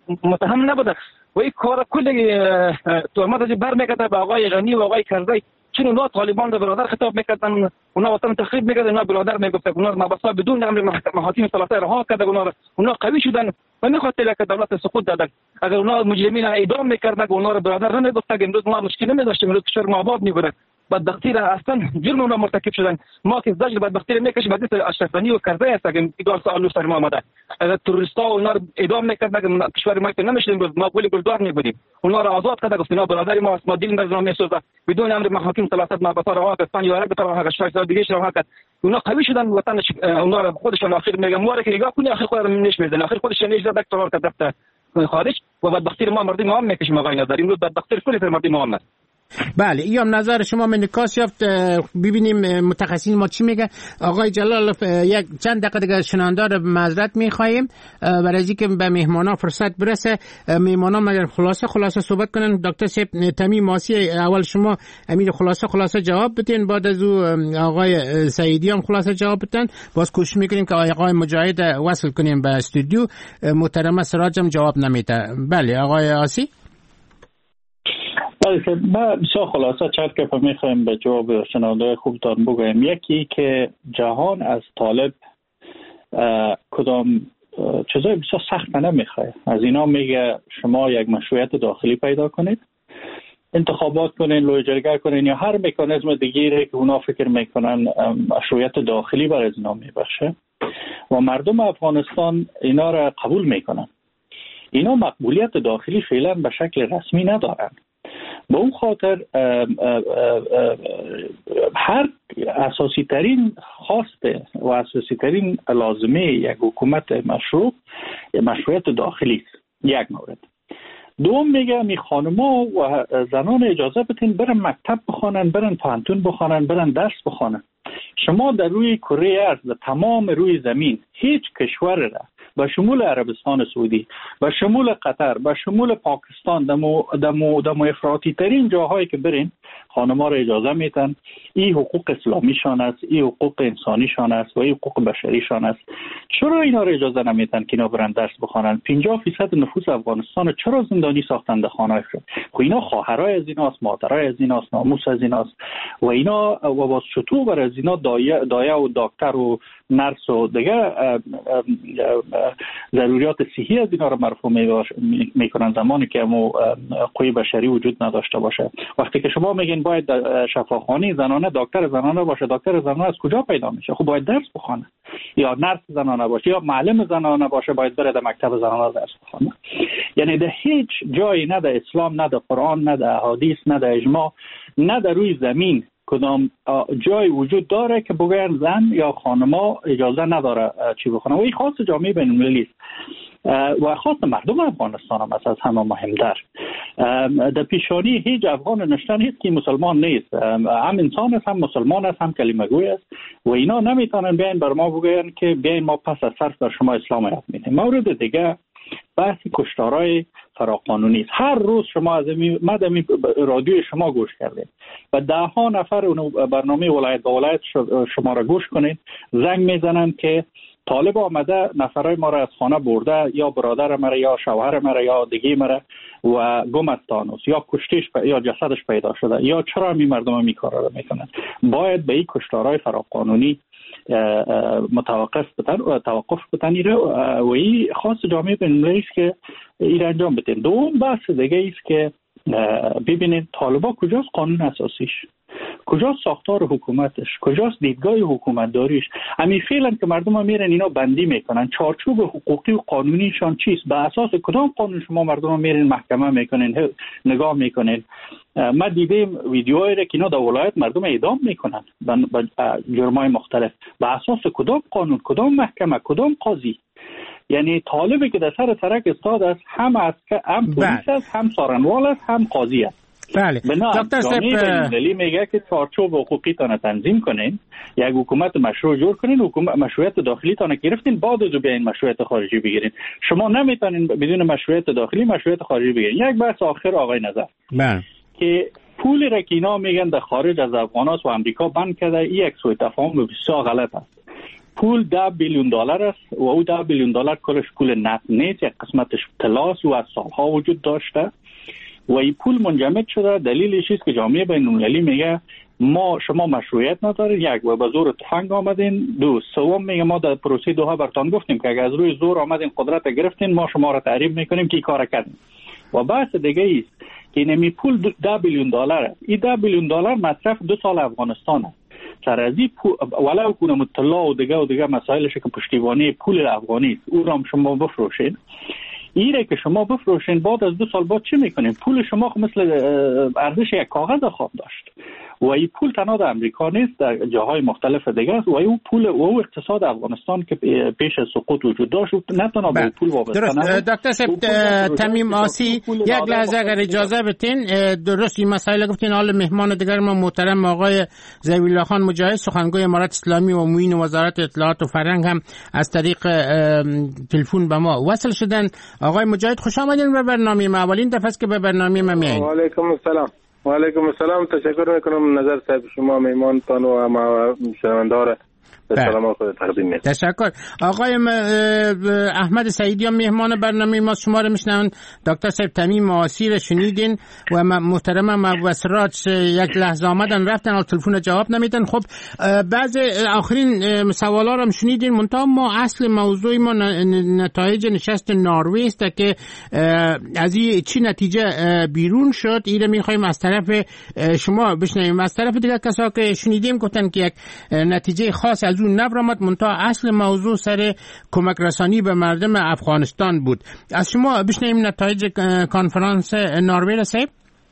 L: متهم نبوده و این کار کلی تهمت از بر میگرده به آقای غنی و آقای کرزی چون اونا طالبان رو برادر خطاب میکردن، اونا وطن تخریب میکردن، اونا برادر میگفتن، اونا مبسا بدون امر محاکم ثلاثه رها کردن، اونا قوی شدن و میخواستن که دولت سقوط دادن. اگر اونا مجرمین اعدام میکردن و اونا رو برادر نمیگفتن، امروز ما مشکل نداشتیم، امروز کشور ما آباد میبود. بدبختی را اصلا جرم اونا مرتکب شدن. ما که زجر بدبختی را میکشیم، حدیث اشرف غنی و کرده است که ایگار سوالو سر ما آمده. اگر تروریستا اونا رو اعدام میکردن، کشور ما که نمیشدیم، ما گلی گلدار میبودیم. اونا را آزاد کرده، گفتن برادر ما است، ما دین بر میسوزه، بدون امر محاکم ثلاثه ما بطار رها کرد، پنج یارک بطار رها کرد، 6 سال دیگه رها کرد. اونا قوی شدن، وطن اونا را خودشون آخر میگن مواره که نگاه کنی، آخر خود را نش میدن، آخر خودش نش داد دکتر کرد رفت خارج و بدبختی ما مردم ما میکشیم. آقای نظر امروز بدبختی کلی پر مردم ما.
D: بله، ایام نظر شما من نکاس یافت. ببینیم متخصصین ما چی میگه. آقای جلال یک چند دقیقه دیگه شنوندار معذرت میخواهیم برای اینکه به مهمانا فرصت برسه. مهمانا مگر خلاصه صحبت کنن. دکتر صاحب تمیم ماسی، اول شما امیر خلاصه جواب بدین، بعد از او آقای سعیدی هم خلاصه جواب بدن. باز کوشش میکنیم که آقای مجاهد وصل کنیم به استودیو. محترم سراج هم جواب نمیده. بله آقای آسی.
F: ما بسیار خلاصه چند که میخوایم به جواب شنونده خوبتان بگویم. یکی که جهان از طالب کدام چیزای بسیار سخت نمیخواه. از اینا میگه شما یک مشروعیت داخلی پیدا کنید، انتخابات کنین، لویجرگه کنین یا هر مکانیزم دیگری که اونا فکر میکنن مشروعیت داخلی بر از اینا میبخشه و مردم افغانستان اینا را قبول میکنن. اینا مقبولیت داخلی فعلا به شکل رسمی ندارن. به اون خاطر هر اساسی ترین خواسته و اساسی ترین لازمه یک حکومت مشروعیت داخلی است. یک مورد. دوم میگه می خانما و زنان اجازه بتین برن مکتب بخوانن، برن پانتون بخوانن، برن درس بخوانن. شما در روی کره ارض تمام روی زمین هیچ کشور را به شمول عربستان سعودی، به شمول قطر، به شمول پاکستان دمو افراطی ترین جاهایی که برین خانما را اجازه میتن. این حقوق اسلامیشان است، این حقوق انسانیشان است و این حقوق بشریشان است. چرا اینا را اجازه نمیتن که اینا برن درس بخوانن؟ 50% نفوس افغانستان چرا زندانی ساختن در خانه‌شون؟ خب اینا خواهرای از ایناست، مادرای از ایناست، ناموس از ایناست و اینا و باز چطور بر از اینا دایه و دکتر و نرس و دیگه ضروریات صحی از اینا رو مرفوع میکنن زمانی که قوی بشری وجود نداشته باشه. وقتی که شما میگین باید شفاخانه زنانه دکتر زنانه باشه، دکتر زنانه از کجا پیدا میشه؟ خب باید درس بخونه، یا نرس زنانه باشه یا معلم زنانه باشه، باید بره در مکتب زنانه درس بخونه. یعنی در هیچ جایی، نه در اسلام، نه در قرآن، نه در احادیث، نه در اجماع، نه در روی زمین کدام جای وجود داره که بگوین زن یا خانما اجازه نداره چی بخونه. و این خاص جامعه بین المللی است و خاص مردم افغانستان هم از همه مهمتر. در پیشانی هیچ افغان نشتن هیچ کی مسلمان نیست، هم انسان است، هم مسلمان است، هم کلمه گوی است و اینا نمیتونن بیاین بر ما بگوین که بیاین ما پس از صرف در شما اسلام یاد میدیم. مورد دیگه بحث کشتارهای فراقانونی است. هر روز شما از مدام رادیو شما گوش کردید و ده ها نفر اون برنامه ولایت به ولایت شما را گوش کنید، زنگ میزنن که طالب آمده نفرای ما را از خانه برده، یا برادر ما را یا شوهر ما را یا دیگه ما را و گم است تانوس، یا کشتیش یا جسدش پیدا شده، یا چرا می مردم می کارا را میکنن. باید به این کشتارهای فراقانونی توقف بتن و این خاص جامعه بین‌المللی است که این انجام بدین. دوم بحث دیگه است که ببینید طالبان کجاست قانون اساسیش، کجاست ساختار حکومتش، کجاست دیدگاه حکومتداریش. همین فعلا که مردم ها میرن اینا بندی میکنن چارچوب حقوقی و قانونیشان چیست، به اساس کدام قانون شما مردم ها میرن محکمه میکنین نگاه میکنین. ما دیدیم ویدیوهایی را که اینا در ولایت مردم اعدام میکنن به جرمای مختلف، به اساس کدام قانون، کدام محکمه، کدام قاضی. یعنی طالبی که در سر ترک استاد است، هم پلیس است، هم سارنوال است، هم قاضی است.
D: بله
F: دکتر صاحب میگه که چارچوب حقوقی تان تنظیم کنین، یک حکومت مشروع جور کنین، مشروعیت داخلی تان گرفتین، بعد از بیاین مشروعیت خارجی بگیرین. شما نمیتونین بدون مشروعیت داخلی مشروعیت خارجی بگیرین. یک بحث آخر آقای نظر که پولی را که اینا میگن در خارج از افغانات و امریکا بند کرده، این یک سوء تفاهم بسیار غلط است. پول $10 بیلیون است و او $10 بیلیون کلش پول نقد نیست، یک قسمتش طلاست و از سالها وجود داشته و این پول منجمد شده. دلیلش است که جامعه بین‌المللی میگه شما مشروعیت ندارین، یک، و به زور تفنگ آمدین. دو، سوم میگه ما در پروسه دوها برتان گفتیم که اگر از روی زور آمدین قدرت گرفتین، ما شما را تعریف میکنیم که این کار کردین. و بحث دیگه است که نمی پول $10 بیلیون، این $10 بیلیون مصرف 2 سال افغانستان است. سر از این ولو کنه مطلع و دیگه مسائلش که پشتیبانی پول افغانی است، او را شما بفروشین. ایره که شما بفروشین، بعد از 2 سال بعد چی میکنین؟ پول شما مثل ارزش یک کاغذ خواهد داشت. و این پول تنها در امریکا نیست، در جاهای مختلف دیگه است. و این پول و اقتصاد افغانستان که پیش از سقوط وجود داشت نه تنها به پول وابسته
D: درست. دکتر صاحب تمیم آسی، یک لحظه اگر اجازه بدین، درست این مسائل گفتین. حال مهمان دیگر ما محترم آقای ضیاء الله خان مجاهد، سخنگوی امارت اسلامی و معین وزارت اطلاعات و فرهنگ، هم از طریق تلفن به ما وصل شدن. آقای مجاهد خوش آمدین به برنامه ما. اولین دفعه است که به برنامه ما میایین.
J: و علیکم السلام. و علیکم السلام. تشکر میکنم نظر صاحب شما، میمانتان و ما شنوندار سلام خود تقدیم میکنم.
D: تشکر. آقای احمد سعیدی هم مهمان برنامه ما، شما رو میشنون. دکتر صاحب تمیم آسی رو شنیدین و محترم مبصرات یک لحظه آمدن رفتن، حال تلفن جواب نمیدن. خب بعض آخرین سوالا رو هم شنیدین، منتها ما اصل موضوع ما نتایج نشست نروژ است که از این چی نتیجه بیرون شد. این رو میخوایم از طرف شما بشنویم. از طرف دیگه کسا که شنیدیم گفتن که یک نتیجه خاص از اون نبرآمد، منتها اصل موضوع سر کمک رسانی به مردم افغانستان بود. از شما بشنویم نتایج کنفرانس نروژ صاحب.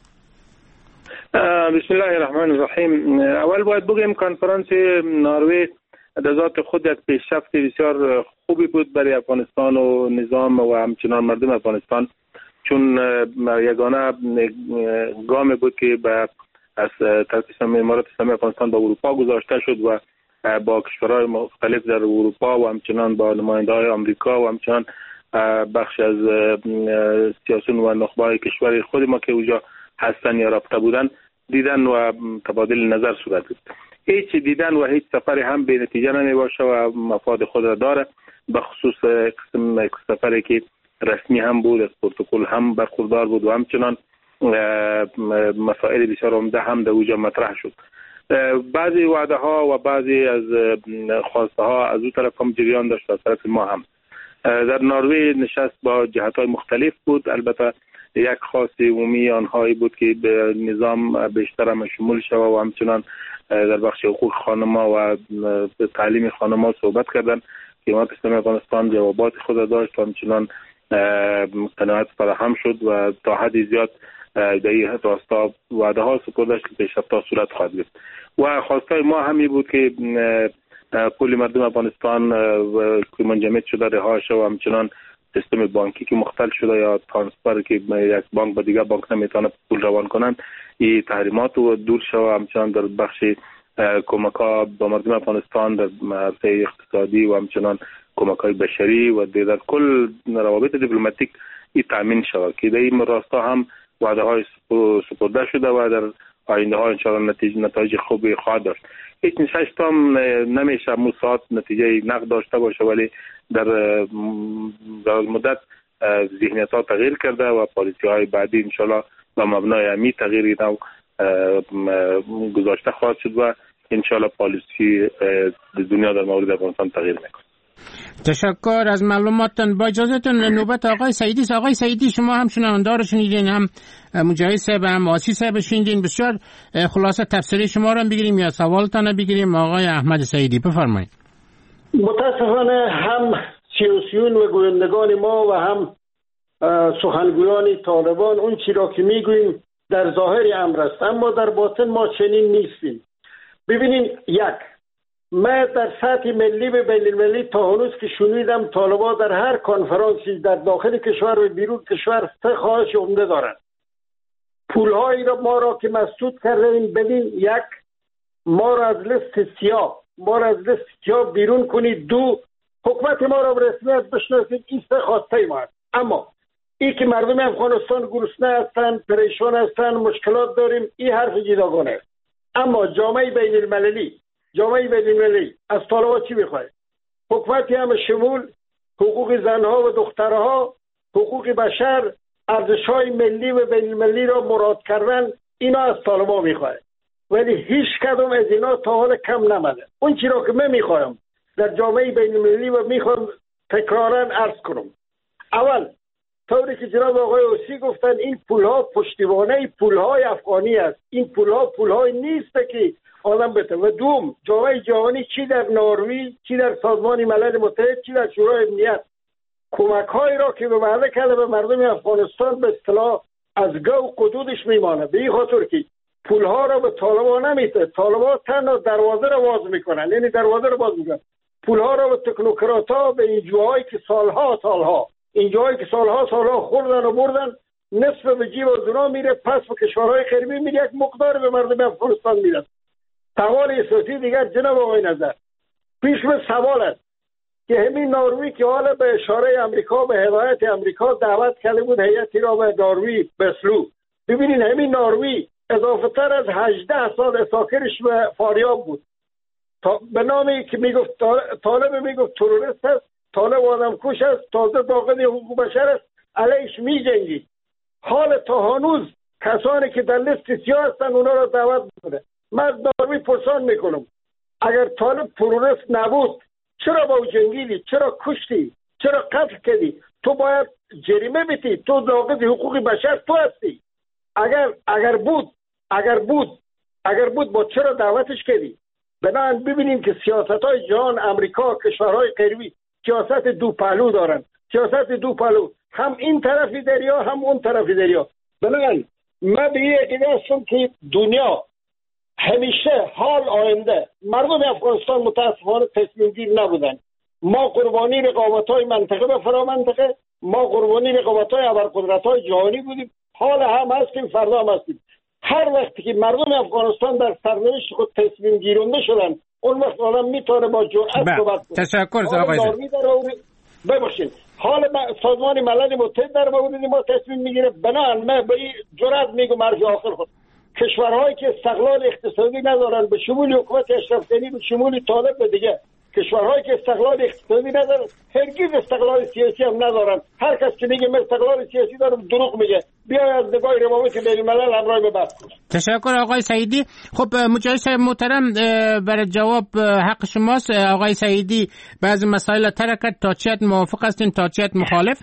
J: بسم الله الرحمن الرحیم. اول باید بگیم کنفرانس نروژ در ذات خود یک پیشرفت بسیار خوبی بود برای افغانستان و نظام و همچنان مردم افغانستان، چون یگانه گام بود که از طرف امارات اسلامی افغانستان با اروپا گذاشته شد و با کشورهای مختلف در اروپا و همچنان با نماینده‌های آمریکا و همچنان بخش از سیاسیون و نخبه‌های کشور خود ما که اونجا هستن یا رفته بودن دیدن و تبادل نظر صورت گرفت. هیچ دیدن و هیچ سفر هم به نتیجه نمیباشه و مفاد خود را داره، به خصوص قسم سفری که رسمی هم بود، از پروتکل هم برخوردار بود و همچنان مسائل بسیار عمده هم در اونجا مطرح شد. بعضی وعده ها و بعضی از خواسته ها از اون طرف هم جریان داشت، از طرف ما هم. در نروژ نشست با جهت های مختلف بود. البته یک خواست عمومی آنهایی بود که به نظام بیشتر هم شمول شود و همچنان در بخش حقوق خانم‌ها و تعلیم خانم‌ها صحبت کردن که امارت اسلامی افغانستان جوابات خود داشت و همچنان قناعت فراهم شد و تا حدی زیاد در این راستا وعده ها سپرده شد که پیشرفت‌ها صورت خواهد گرفت. و خواستای ما همی بود که پول مردم افغانستان که منجمد شده رها شد و همچنان سیستم بانکی که مختل شده یا ترانسفر که یک بانک به دیگر بانک نمیتونه پول روان کنند، این تحریمات رو دور شد و همچنان در بخش کمک‌ها به مردم افغانستان در عرصه اقتصادی و همچنان کمک‌های بشری و در کل روابط دیپلماتیک این تامین شود که در این راستا هم وعده های سپرده شده و در آینده ها انشاءالله نتایج خوبی خواهد داشت. هیچ نشست هم نمیشه موساد نتیجه نقد داشته باشه، ولی در مدت ذهنیت ها تغییر کرده و پالیسی های بعدی انشاءالله به مبنای امی تغییری نو گذاشته خواهد شد و انشاءالله پالیسی دنیا در مورد افغانستان تغییر میکنه.
D: تشکر از معلوماتتان. با اجازهتون نوبت آقای سعیدی. آقای سعیدی شما هم شنوندار شنیدین، هم مجاهد صاحب هم آسی صاحب شنیدین. بسیار خلاصه تفسیری شما رو بگیریم یا سوالتان بگیریم. آقای احمد سعیدی بفرمایید.
G: متاسفانه هم سیاسیون و گویندگان ما و هم سخنگویان طالبان اون چی را که میگوییم در ظاهر امر است، اما در باطن ما چنین نیستیم. ببینین، من در سطح ملی و بین المللی تا هنوز که شنیدم طالبان در هر کنفرانسی در داخل کشور و بیرون کشور 3 خواهش عمده دارند. پولهایی را ما را که مسدود کردیم، ببین، 1 ما را از لیست سیاه بیرون کنید. 2 حکومت ما را به رسمیت بشناسید. این 3 خواسته ما هست. اما این که مردم افغانستان گرسنه هستند، پریشان هستند، مشکلات داریم، این حرف جداگانه است. اما جامعه بین المللی از طالبان چی میخواد؟ حکومتی هم شمول حقوق زنها و دخترها، حقوق بشر، ارزش‌های ملی و بین المللی را مراد کردن، اینا از طالبان میخواد. ولی هیچ کدوم از اینا تا حال کم نمده. اون چی را که من میخوایم در جامعه بین المللی و میخوام تکرارا عرض کنم، اول طوری که جناب آقای اوسی گفتن این پولها پشتیبانه پولهای افغانی است. این پولها پولهای نیست که آدم بده. و دوم، جامعه جهانی چی در نروژ، چی در سازمان ملل متحد، چی در شورای امنیت کمک هایی را که به وعده کرده به مردم افغانستان به اصطلاح از گو قدودش میمانه. به این خاطر که پولها را به طالبان نمیده، طالبان تنها دروازه را باز میکنن، یعنی دروازه را باز میکنن، پولها را به تکنوکرات ها، به اینجاهایی که سالها خوردن و بردن، نصف به جیب از اونا میره، پس به کشورهای غربی میره، یک مقدار به مردم افغانستان میره. سوال اساسی دیگر جناب آقای نظر پیش به سوال است که همین نروژ که حالا به اشاره امریکا، به هدایت امریکا دعوت کرده بود هیئتی را به نروژ بسلو. ببینین همین نروژ اضافه تر از 18 سال اساکرش به فاریاب بود، به نامی که میگفت طالب میگفت تروریست است، طالب آدم کش است، تازه داغن حقوق بشر است، علیش میجنگید. حال تا هنوز کسانی که در لیست سیاه هستن اونا را دعوت میکنه. من از نروژ پرسان میکنم اگر طالب تروریست نبود چرا با او جنگیدی؟ چرا کشتی؟ چرا قتل کردی؟ تو باید جریمه بدی، تو ناقض حقوق بشر تو هستی. اگر بود با چرا دعوتش کردی؟ بنابراین ببینیم که سیاست‌های جهان، امریکا، کشورهای غربی سیاست دو پهلو دارن، سیاست دو پهلو، هم این طرفی دریا هم اون طرفی دریا. بنابراین من به این عقیده هستم که دنیا همیشه حال آینده مردم افغانستان متاسفانه تصمیم گیر نبودن. ما قربانی رقابت‌های منطقه به فرامنطقه، ما قربانی رقابت‌های ابرقدرت‌های جهانی بودیم، حال هم هستیم، فردا هم هستیم. هر وقتی که مردم افغانستان در سرنوشت خود تصمیم گیرنده شدن، اون وقت آدم میتونه با جرأت صحبت کنه.
D: تشکر آقای
G: ببخشید. حال سازمان ملل متحد در مورد ما تصمیم میگیره. بنابراین من به این جرأت میگم مرجع آخر خود کشورهایی که استقلال اقتصادی ندارن، به شمول حکومت اشرف غنی، به شمول طالب و دیگه کشورهایی که استقلال اقتصادی ندارن، هرگز استقلال سیاسی هم ندارن. هر کس که میگه من استقلال سیاسی دارم دروغ میگه. بیای از نگاه روابط بین الملل همراه به بحث کنیم.
D: تشکر آقای سعیدی. خب مجاهد صاحب محترم، برای جواب حق شماست. آقای سعیدی بعضی مسائل ترکت، تا چیت موافق هستین، تا چیت مخالف؟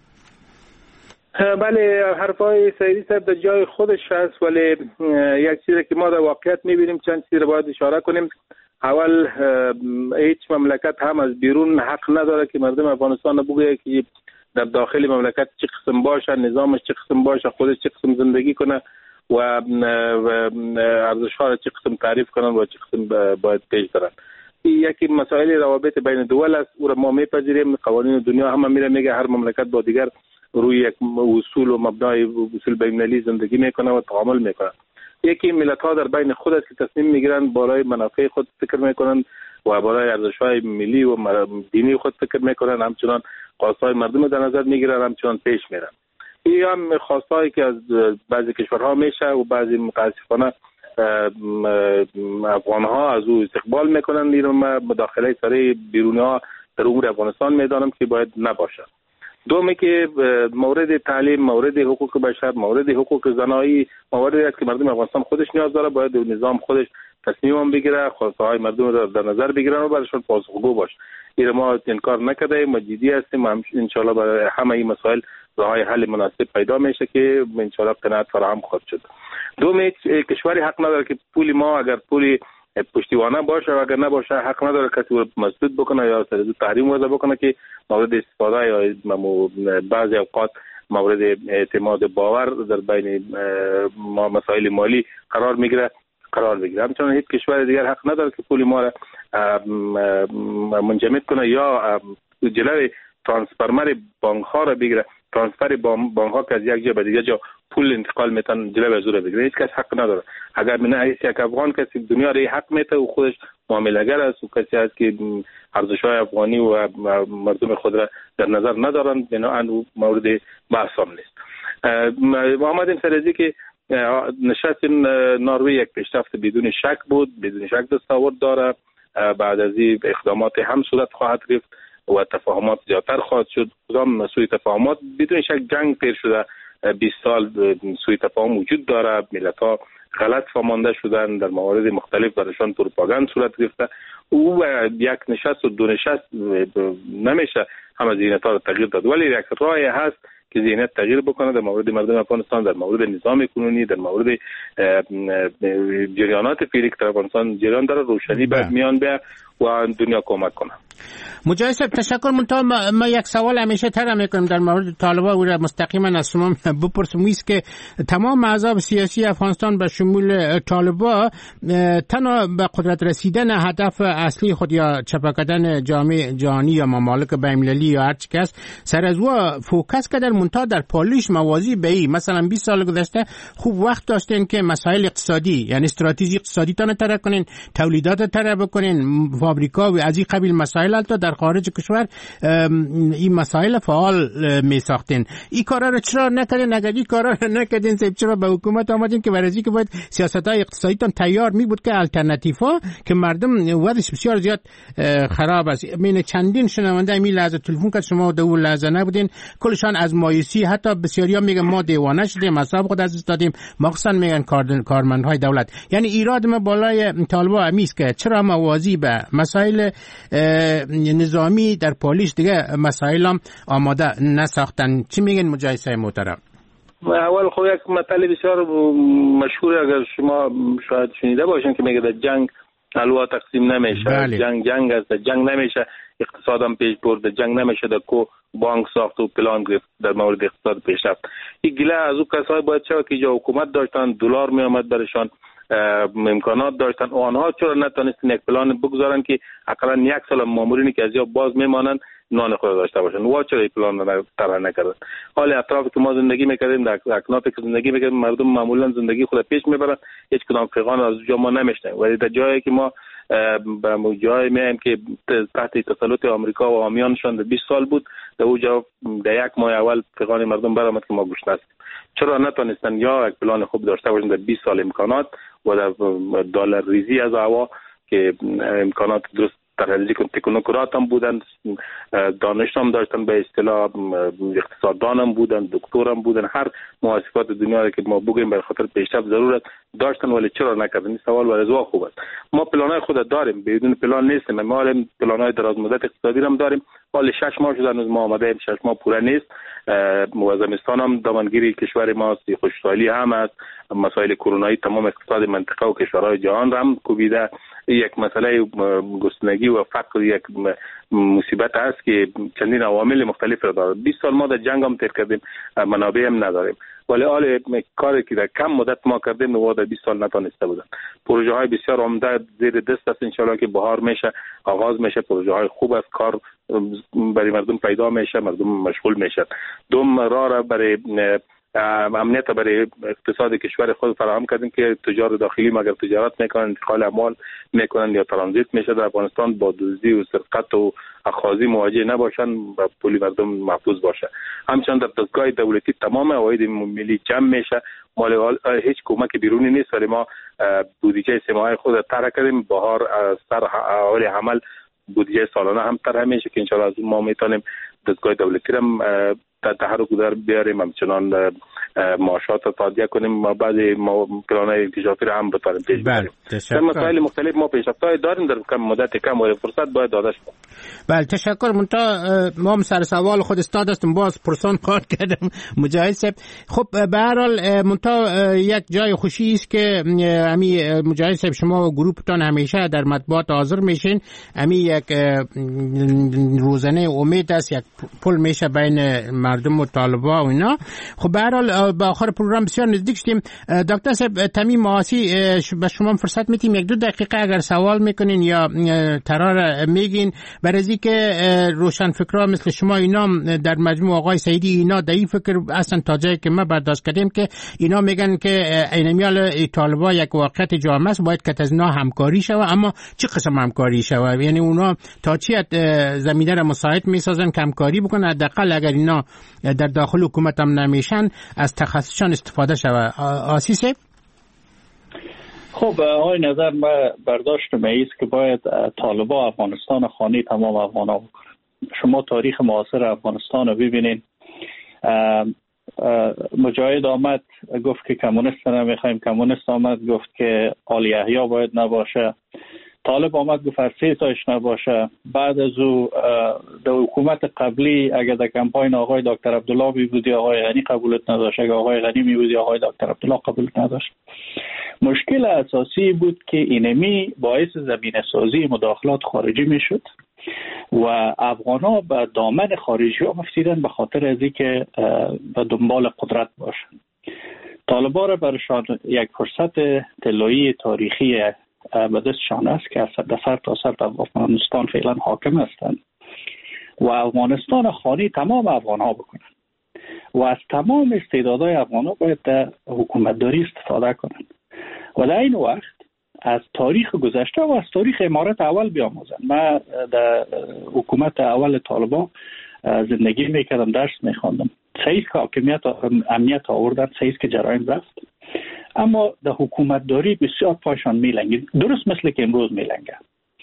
M: بله، حرفای سعیدی صاحب در جای خودش هست، ولی یک چیزی که ما در واقعیت میبینیم چند چیز رو باید اشاره کنیم. اول هیچ مملکت هم از بیرون حق نداره که مردم افغانستان بگه که در داخل مملکت چه قسم باشه، نظامش چه قسم باشه، خودش چه قسم زندگی کنه و ارزش‌ها را چه قسم تعریف کنن و چه قسم باید پیش برن. یکی مسائل روابط بین دول است، او را ما میپذیریم. قوانین دنیا هم میگه هر مملکت با دیگر روی یک اصول و مبنای اصول بین‌المللی زندگی میکنه و تعامل میکنه. یکی ملت‌ها در بین خود است که تصمیم میگیرن برای منافع خود فکر میکنن و برای ارزش‌های ملی و دینی خود فکر میکنن، همچنان خواست‌های مردم در نظر میگیرن، همچنان پیش میرن. این هم خواستایی که از بعضی کشورها میشه و بعضی متاسفانه افغان‌ها از او استقبال میکنن. این مداخله سریع بیرونی‌ها در امور افغانستان میدانم که باید نباشه. دومی که مورد تعلیم، مورد حقوق بشر، مورد حقوق زنایی، موردی است که مردم افغانستان خودش نیاز داره، باید نظام خودش تصمیم بگیره، خواسته های مردم را در نظر بگیرن و برایشان پاسخگو باشه. این ما انکار نکرده، ما جدی هستیم، ان شاءالله برای همه این مسائل راههای حل مناسب پیدا میشه که ان شاءالله قناعت فراهم خواهد شد. دومی کشوری حق نداره که پول ما اگر پول پشتیبانه باشه و اگر نباشه حق نداره کسی رو مسدود بکنه یا سر تحریم وضع بکنه که مورد استفاده یا بعضی اوقات مورد اعتماد باور در بین مسائل مالی قرار بگیره. همچنان هیچ کشور دیگر حق نداره که پول ما را منجمد کنه یا جلوی ترانسفرمر بانک ها را بگیره. ترانسفر بانک ها که از یک جا به دیگر جا پول انتقال میتن جلوی از او را بگیره. هیچ کس حق نداره. اگر من یک افغان کسی دنیا را حق میته و خودش معامله‌گر است و کسی است که ارزش‌های افغانی و مردم خود را در نظر ندارند، بنابراین مورد بحث هم نیست. محمد انفرازی که نشست نروژ یک پیشرفت بدون شک بود، بدون شک دستاورد داره. بعد از این اقدامات هم صورت خواهد گرفت و تفاهمات زیادتر خواهد شد. کدام سوی تفاهمات؟ بدون شک جنگ پیر شده، 20 سال سوی تفاهم وجود داره. ملت‌ها غلط فهمانده شدن، در موارد مختلف برایشان پروپاگاند صورت گرفته. او یک نشست و دو نشست نمیشه همه ذهنیت‌ها رو تغییر داد، ولی یک راهی هست که ذهنیت تغییر بکنه در مورد مردم افغانستان، در مورد نظام قانونی، در مورد جریانات فعلی که در افغانستان جریان داره روشنی باید میان به و دنیا کمک کنه.
D: مجاهد صاحب تشکر. ما یک سوال همیشه طرح میکنیم در مورد طالبان و مستقیما از شما بپرسم، است که تمام احزاب سیاسی افغانستان به شمول طالبان تنها به قدرت رسیدن هدف اصلی خود یا چپا کردن جامعه جهانی یا ممالک بین‌المللی یا هر چی که است سر از او فوکس کردن، منتها در پالیش موازی به این مثلا 20 سال گذشته خوب وقت داشتین که مسائل اقتصادی یعنی استراتژی اقتصادی تان طرح کنین، تولیدات طرح بکنین، فابریکا و از این قبیل مسائل تا در خارج کشور این مسائل فعال می ساختین. این کارا رو چرا نکردین؟ اگر این کارا رو نکردین چرا به حکومت آمدین که برای که باید سیاست‌های اقتصادی تان تیار می بود که الटरनेटिव्ها که مردم وضعش بسیار زیاد خراب است. من چندین شنونده می لحظه تلفن کرد شما در اون لحظه نبودین، کلشان از مایوسی حتی بسیاریا میگن ما دیوانه شدیم، حساب خود از دادیم، مخصوصا میگن کارمندهای دولت. یعنی ایراد ما بالای طالبان امیست که چرا موازی به مسائل نظامی در پالیش دیگه مسائل هم آماده نساختن. چی میگن مجاهد صاحب محترم؟
M: اول خب یک مطلب بسیار مشهور اگر شما شاید شنیده باشین که میگه در جنگ الوا تقسیم نمیشه. بله. جنگ است، جنگ نمیشه اقتصادم پیش برد، جنگ نمیشه در کو بانک ساخت و پلان گرفت در مورد اقتصاد پیشرفت. این گله از اون کسای باید شود که جا حکومت داشتن، دلار می آمد برشان، امکانات داشتن، آنها چرا نتونستن یک پلان بگذارن که اقلا یک سال مامورینی که از یا باز میمانن نان خود داشته باشن؟ وا چرا این پلان طرح نکردن؟ حال اطرافی که ما زندگی میکردیم، در اکنافی که زندگی میکردیم، مردم معمولا زندگی خود پیش میبرن، هیچ کدام پیغام از اونجا ما نمیشنیم. ولی در جایی که ما به جایی میایم که تحت تسلط آمریکا و حامیانشان در 20 سال بود، در اونجا در یک ماه اول پیغام مردم برآمد که ما گوش ندیم. چرا نتونستن یا یک پلان خوب داشته باشن در 20 سال امکانات و در دلار ریزی از هوا که امکانات درست ترازی تکنوکرات هم بودن، دانش هم داشتن، به اصطلاح اقتصاددان هم بودن، دکتر هم بودن، هر مواصفات دنیا که ما بگیم برای خاطر پیشرفت ضرورت داشتن، ولی چرا نکردن؟ این سوال ورزوا خوب است. ما پلانای خود داریم، بدون پلان نیستیم. ما پلانای دراز مدت اقتصادی هم داریم، ولی 6 ماه شده هنوز ما آماده ایم، 6 ماه پوره نیست. زمستان هم دامنگیری کشور ماست، خوشحالی هم است، مسائل کرونایی تمام اقتصاد منطقه و کشورهای جهان را هم کوبیده. یک مسئله گسترگی و فقر یک مصیبت است که چندین عوامل مختلف را دارد. 20 سال ما در جنگ هم تیر کردیم، منابع هم نداریم، ولی حال کاری که در کم مدت ما کردیم و در 20 سال نتونسته بودن. پروژه های بسیار عمده زیر دست است، انشالله که بهار میشه آغاز میشه، پروژه های خوب است، کار برای مردم پیدا میشه، مردم مشغول میشن. دوم راه را برای امنیت برای اقتصاد کشور خود فراهم کردیم که تجار داخلی مگر تجارت میکنن، انتقال اموال میکنن یا ترانزیت میشه در افغانستان، با دزدی و سرقت و اخاذی مواجه نباشن و پول مردم محفوظ باشه. همچنین در دستگاه دولتی تمام عواید ملی جمع میشه. مال هیچ کمک بیرونی نیست، ولی ما بودجه سه ماهه خود طرح کردیم. بهار سر اول عمل بودجه سالانه هم طرح میشه که انشالله از اون ما میتونیم دستگاه دولتی هم تحرک در بیاریم، همچنان معاشات را تادیه کنیم، ما بعضی پلان‌های انکشافی را هم بتوانیم پیش ببریم. در مسائل مختلف ما پیشرفت‌های داریم، در کم مدت کم و فرصت باید داده شد.
D: بله تشکر. ما هم سر سوال خود استاد هستم، باز پرسان خواهد کردم مجاهد صاحب. خب به هر حال یک جای خوشی است که امی مجاهد صاحب شما و گروهتان همیشه در مطبوعات حاضر میشین. امی یک روزانه امید است، یک پل میشه بین مردم و طالبان و اینا. خب به هر حال به آخر پروگرام بسیار نزدیک شدیم. دکتر صاحب تمیم معاصی به شما فرصت میتیم 1-2 دقیقه اگر سوال میکنین یا ترار میگین برای که روشنفکرا مثل شما اینا در مجموع آقای سعیدی اینا در این فکر اصلا تا جایی که ما برداشت کردیم که اینا میگن که اینمیال طالبان یک واقعیت جامعه است، باید که از اینا همکاری شود. اما چه قسم همکاری شود؟ یعنی اونا تا چی زمینه را مساعد میسازن که همکاری بکنن؟ حداقل اگر اینا در داخل حکومت هم نمیشن از تخصصشان استفاده شود. آسیسه؟
F: خب آقای نظر ما برداشت است که باید طالبان افغانستان خانه تمام افغان‌ها بکنن. شما تاریخ معاصر افغانستان رو ببینید، مجاهد آمد گفت که کمونیست نمیخوایم، کمونیست آمد گفت که آل یحیی باید نباشه، طالب آمد گفت هر سه تاش نباشه. بعد از او در حکومت قبلی اگر در کمپاین آقای دکتر عبدالله می بودی آقای غنی قبولت نداشت، اگر آقای غنی می بودی آقای دکتر عبدالله قبولت نداشت. مشکل اساسی بود که اینمی باعث زمینه سازی مداخلات خارجی می شد و افغان‌ها به دامن خارجی ها مفتیدن به خاطر از اینکه به دنبال قدرت باشن. طالبان را برشان یک فرصت طلایی تاریخی به دستشان است که از سر تا سر افغانستان فعلا حاکم هستند و افغانستان خانی تمام افغان‌ها بکنند و از تمام استعدادهای افغان‌ها باید در حکومتداری استفاده کنند و در این وقت از تاریخ گذشته و از تاریخ امارت اول بیاموزند. من در حکومت اول طالبان زندگی میکردم، درس میخواندم. صحیح که حاکمیت امنیت آوردن، صحیح که جرایم رفت، اما در حکومتداری بسیار پایشان میلنگید، درست مثل که امروز میلنگه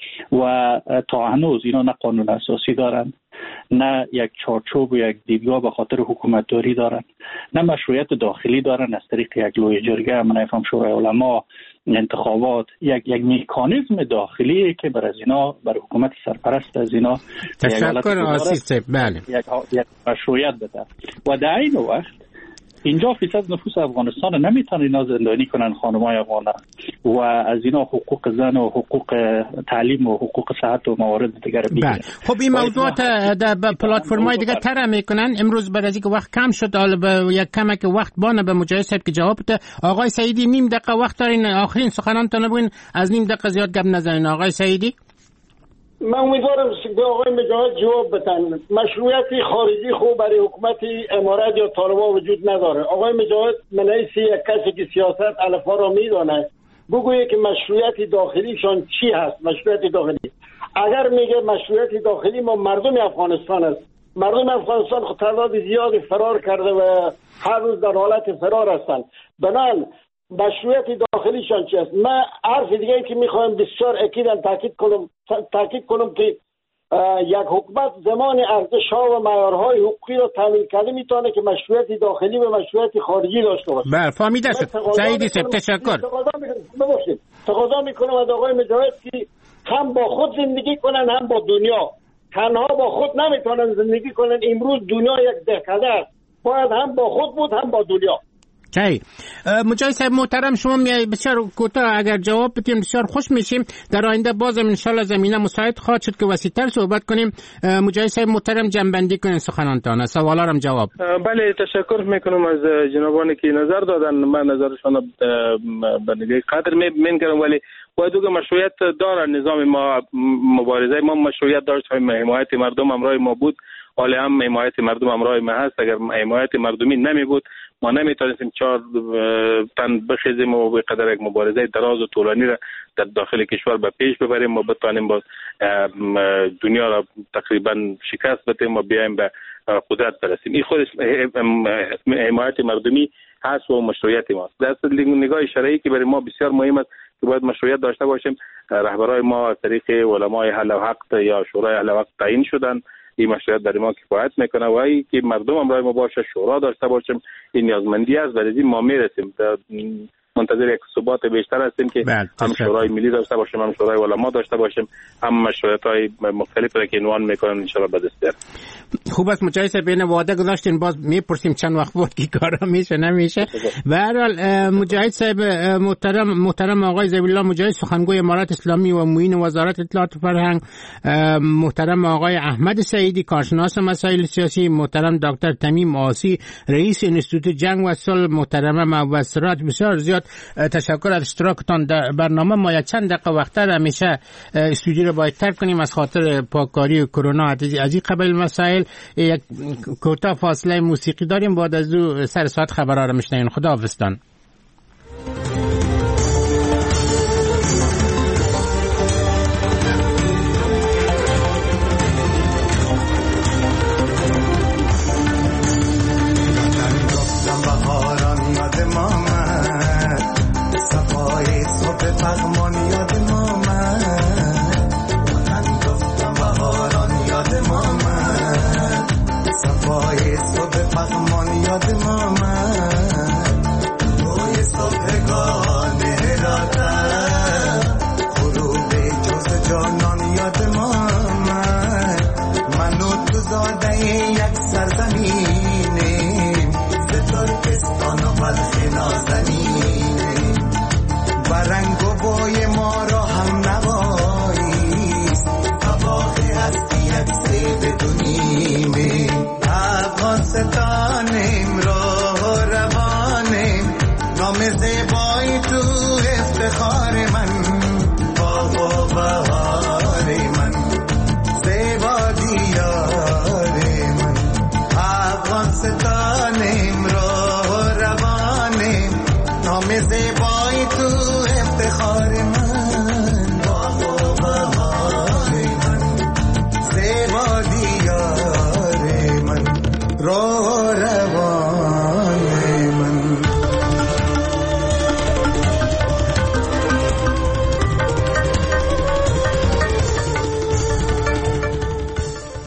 F: و تا هنوز اینا نه قانون اساسی دارن، نه یک چارچوب و یک دیدگاه به خاطر حکومتداری دارن، نه مشروعیت داخلی دارن از طریق یک لوی جرگه، منافم شورای علما، انتخابات، یک مکانیزم داخلی که بر از اینا، بر حکومت سرپرست از اینا
D: تشکر آسیس بله
F: یک مشروعیت بده. و در این وقت اینجا فیصد نفوس افغانستان نمیتونن اینا زندانی کنن خانمای افغانه و از اینا حقوق زن و حقوق تعلیم و حقوق صحت و موارد دیگر بگیرن.
D: خب این موضوعات در پلتفرم‌های دیگه طرح میکنن. امروز بعد از اینکه وقت کم شد یک کمک وقت بانه به مجاهد صاحب که جواب بده. آقای سعیدی نیم دقیقه وقت دارین، آخرین سخنانتون بگین، از نیم دقیقه زیاد گپ نزنین. آقای سعیدی
G: من امیدوارم به آقای مجاهد جواب بدن. مشروعیت خارجی خوب برای حکومت امارت یا طالبان وجود نداره. آقای مجاهد منعیسی یک کسی که سیاست الفا را میدانه بگویه که مشروعیت داخلیشان چی هست. مشروعیت داخلی اگر میگه مشروعیت داخلی ما مردم افغانستان است، مردم افغانستان خود تعداد زیادی فرار کرده و هر روز در حالت فرار هستند، بنابراین مشروعیت داخلیشان چی است. من حرف دیگه که میخوایم بسیار اکیداً تاکید کنم که یک حکومت زمان ارزش‌ها و معیارهای حقوقی را تامین کرده میتونه که مشروعیت داخلی و مشروعیت خارجی داشته باشه.
D: بله فهمیده شد. سعیدی صاحب تشکر.
G: تقاضا میکنم از آقای مجاهد که هم با خود زندگی کنن هم با دنیا. تنها با خود نمیتونن زندگی کنن. امروز دنیا یک دهکده است، باید هم با خود بود هم با دنیا.
D: کی مجاهد صاحب محترم، شما بسیار کوتاه اگر جواب بدین بسیار خوش میشیم. در آینده بازم ان شاء الله زمینه مساعد خواهد شد که وسیع‌تر صحبت کنیم. مجاهد صاحب محترم جنبندی کنین سخنانتان، سوالارم جواب.
M: بله تشکر میکنم از جنابانی که نظر دادن. من نظرشون به نگاه قدر میگیرم، ولی باید بگم مشروعیت داره نظام ما، مبارزه ما مشروعیت داشت، حمایت مردم همراه ما بود، حالا هم حمایت مردم همراه ما هست. اگر حمایت مردمی نمی بود ما نمیتونستیم 4 تن بخیزیم و به قدر یک مبارزه دراز و طولانی را در داخل کشور به پیش ببریم و بتوانیم باز دنیا را تقریبا شکست بدیم و بیایم به قدرت برسیم. این خودش حمایت مردمی هست و مشروعیت ماست. در نگاه شرعی که برای ما بسیار مهم است که باید مشروعیت داشته باشیم. رهبرای ما از طریق علمای اهل وقت یا شورای اهل وقت تعیین شدن. این مشروعیت در ما کفایت میکنه و ای که مردم همراه ما باشه، شورا داشته باشیم، این نیازمندی است. برای ما میرسیم، منتظر یک ثبات بیشتر هستیم که هم شورای ملی داشته باشیم، هم شورای علما داشته باشیم، هم مشروعیت‌های مختلفی را که عنوان میکنن ان شاء الله به دست بیاریم.
D: خوب است مجاهد صاحب، بین وعده گذاشتین باز میپرسیم چند وقت بود که کارا میشه نمیشه. به هر حال مجاهد صاحب محترم آقای ذبیح الله مجاهد سخنگوی امارت اسلامی و معین وزارت اطلاعات و فرهنگ، محترم آقای احمد سعیدی کارشناس مسائل سیاسی، محترم دکتر تمیم آسی رئیس انستیتوت جنگ و صلح، محترم مبصرات، بسیار زیاد تشکر از اشتراکتان در برنامه. ما یک چند دقیقه وقت‌تر همیشه استودیو رو باید ترک کنیم از خاطر پاککاری کرونا. از این قبل مسائل یک کوتاه فاصله موسیقی داریم، بعد از او سر ساعت خبرها رو میشنوین. خداحافظتان.
N: یاد ما آزاده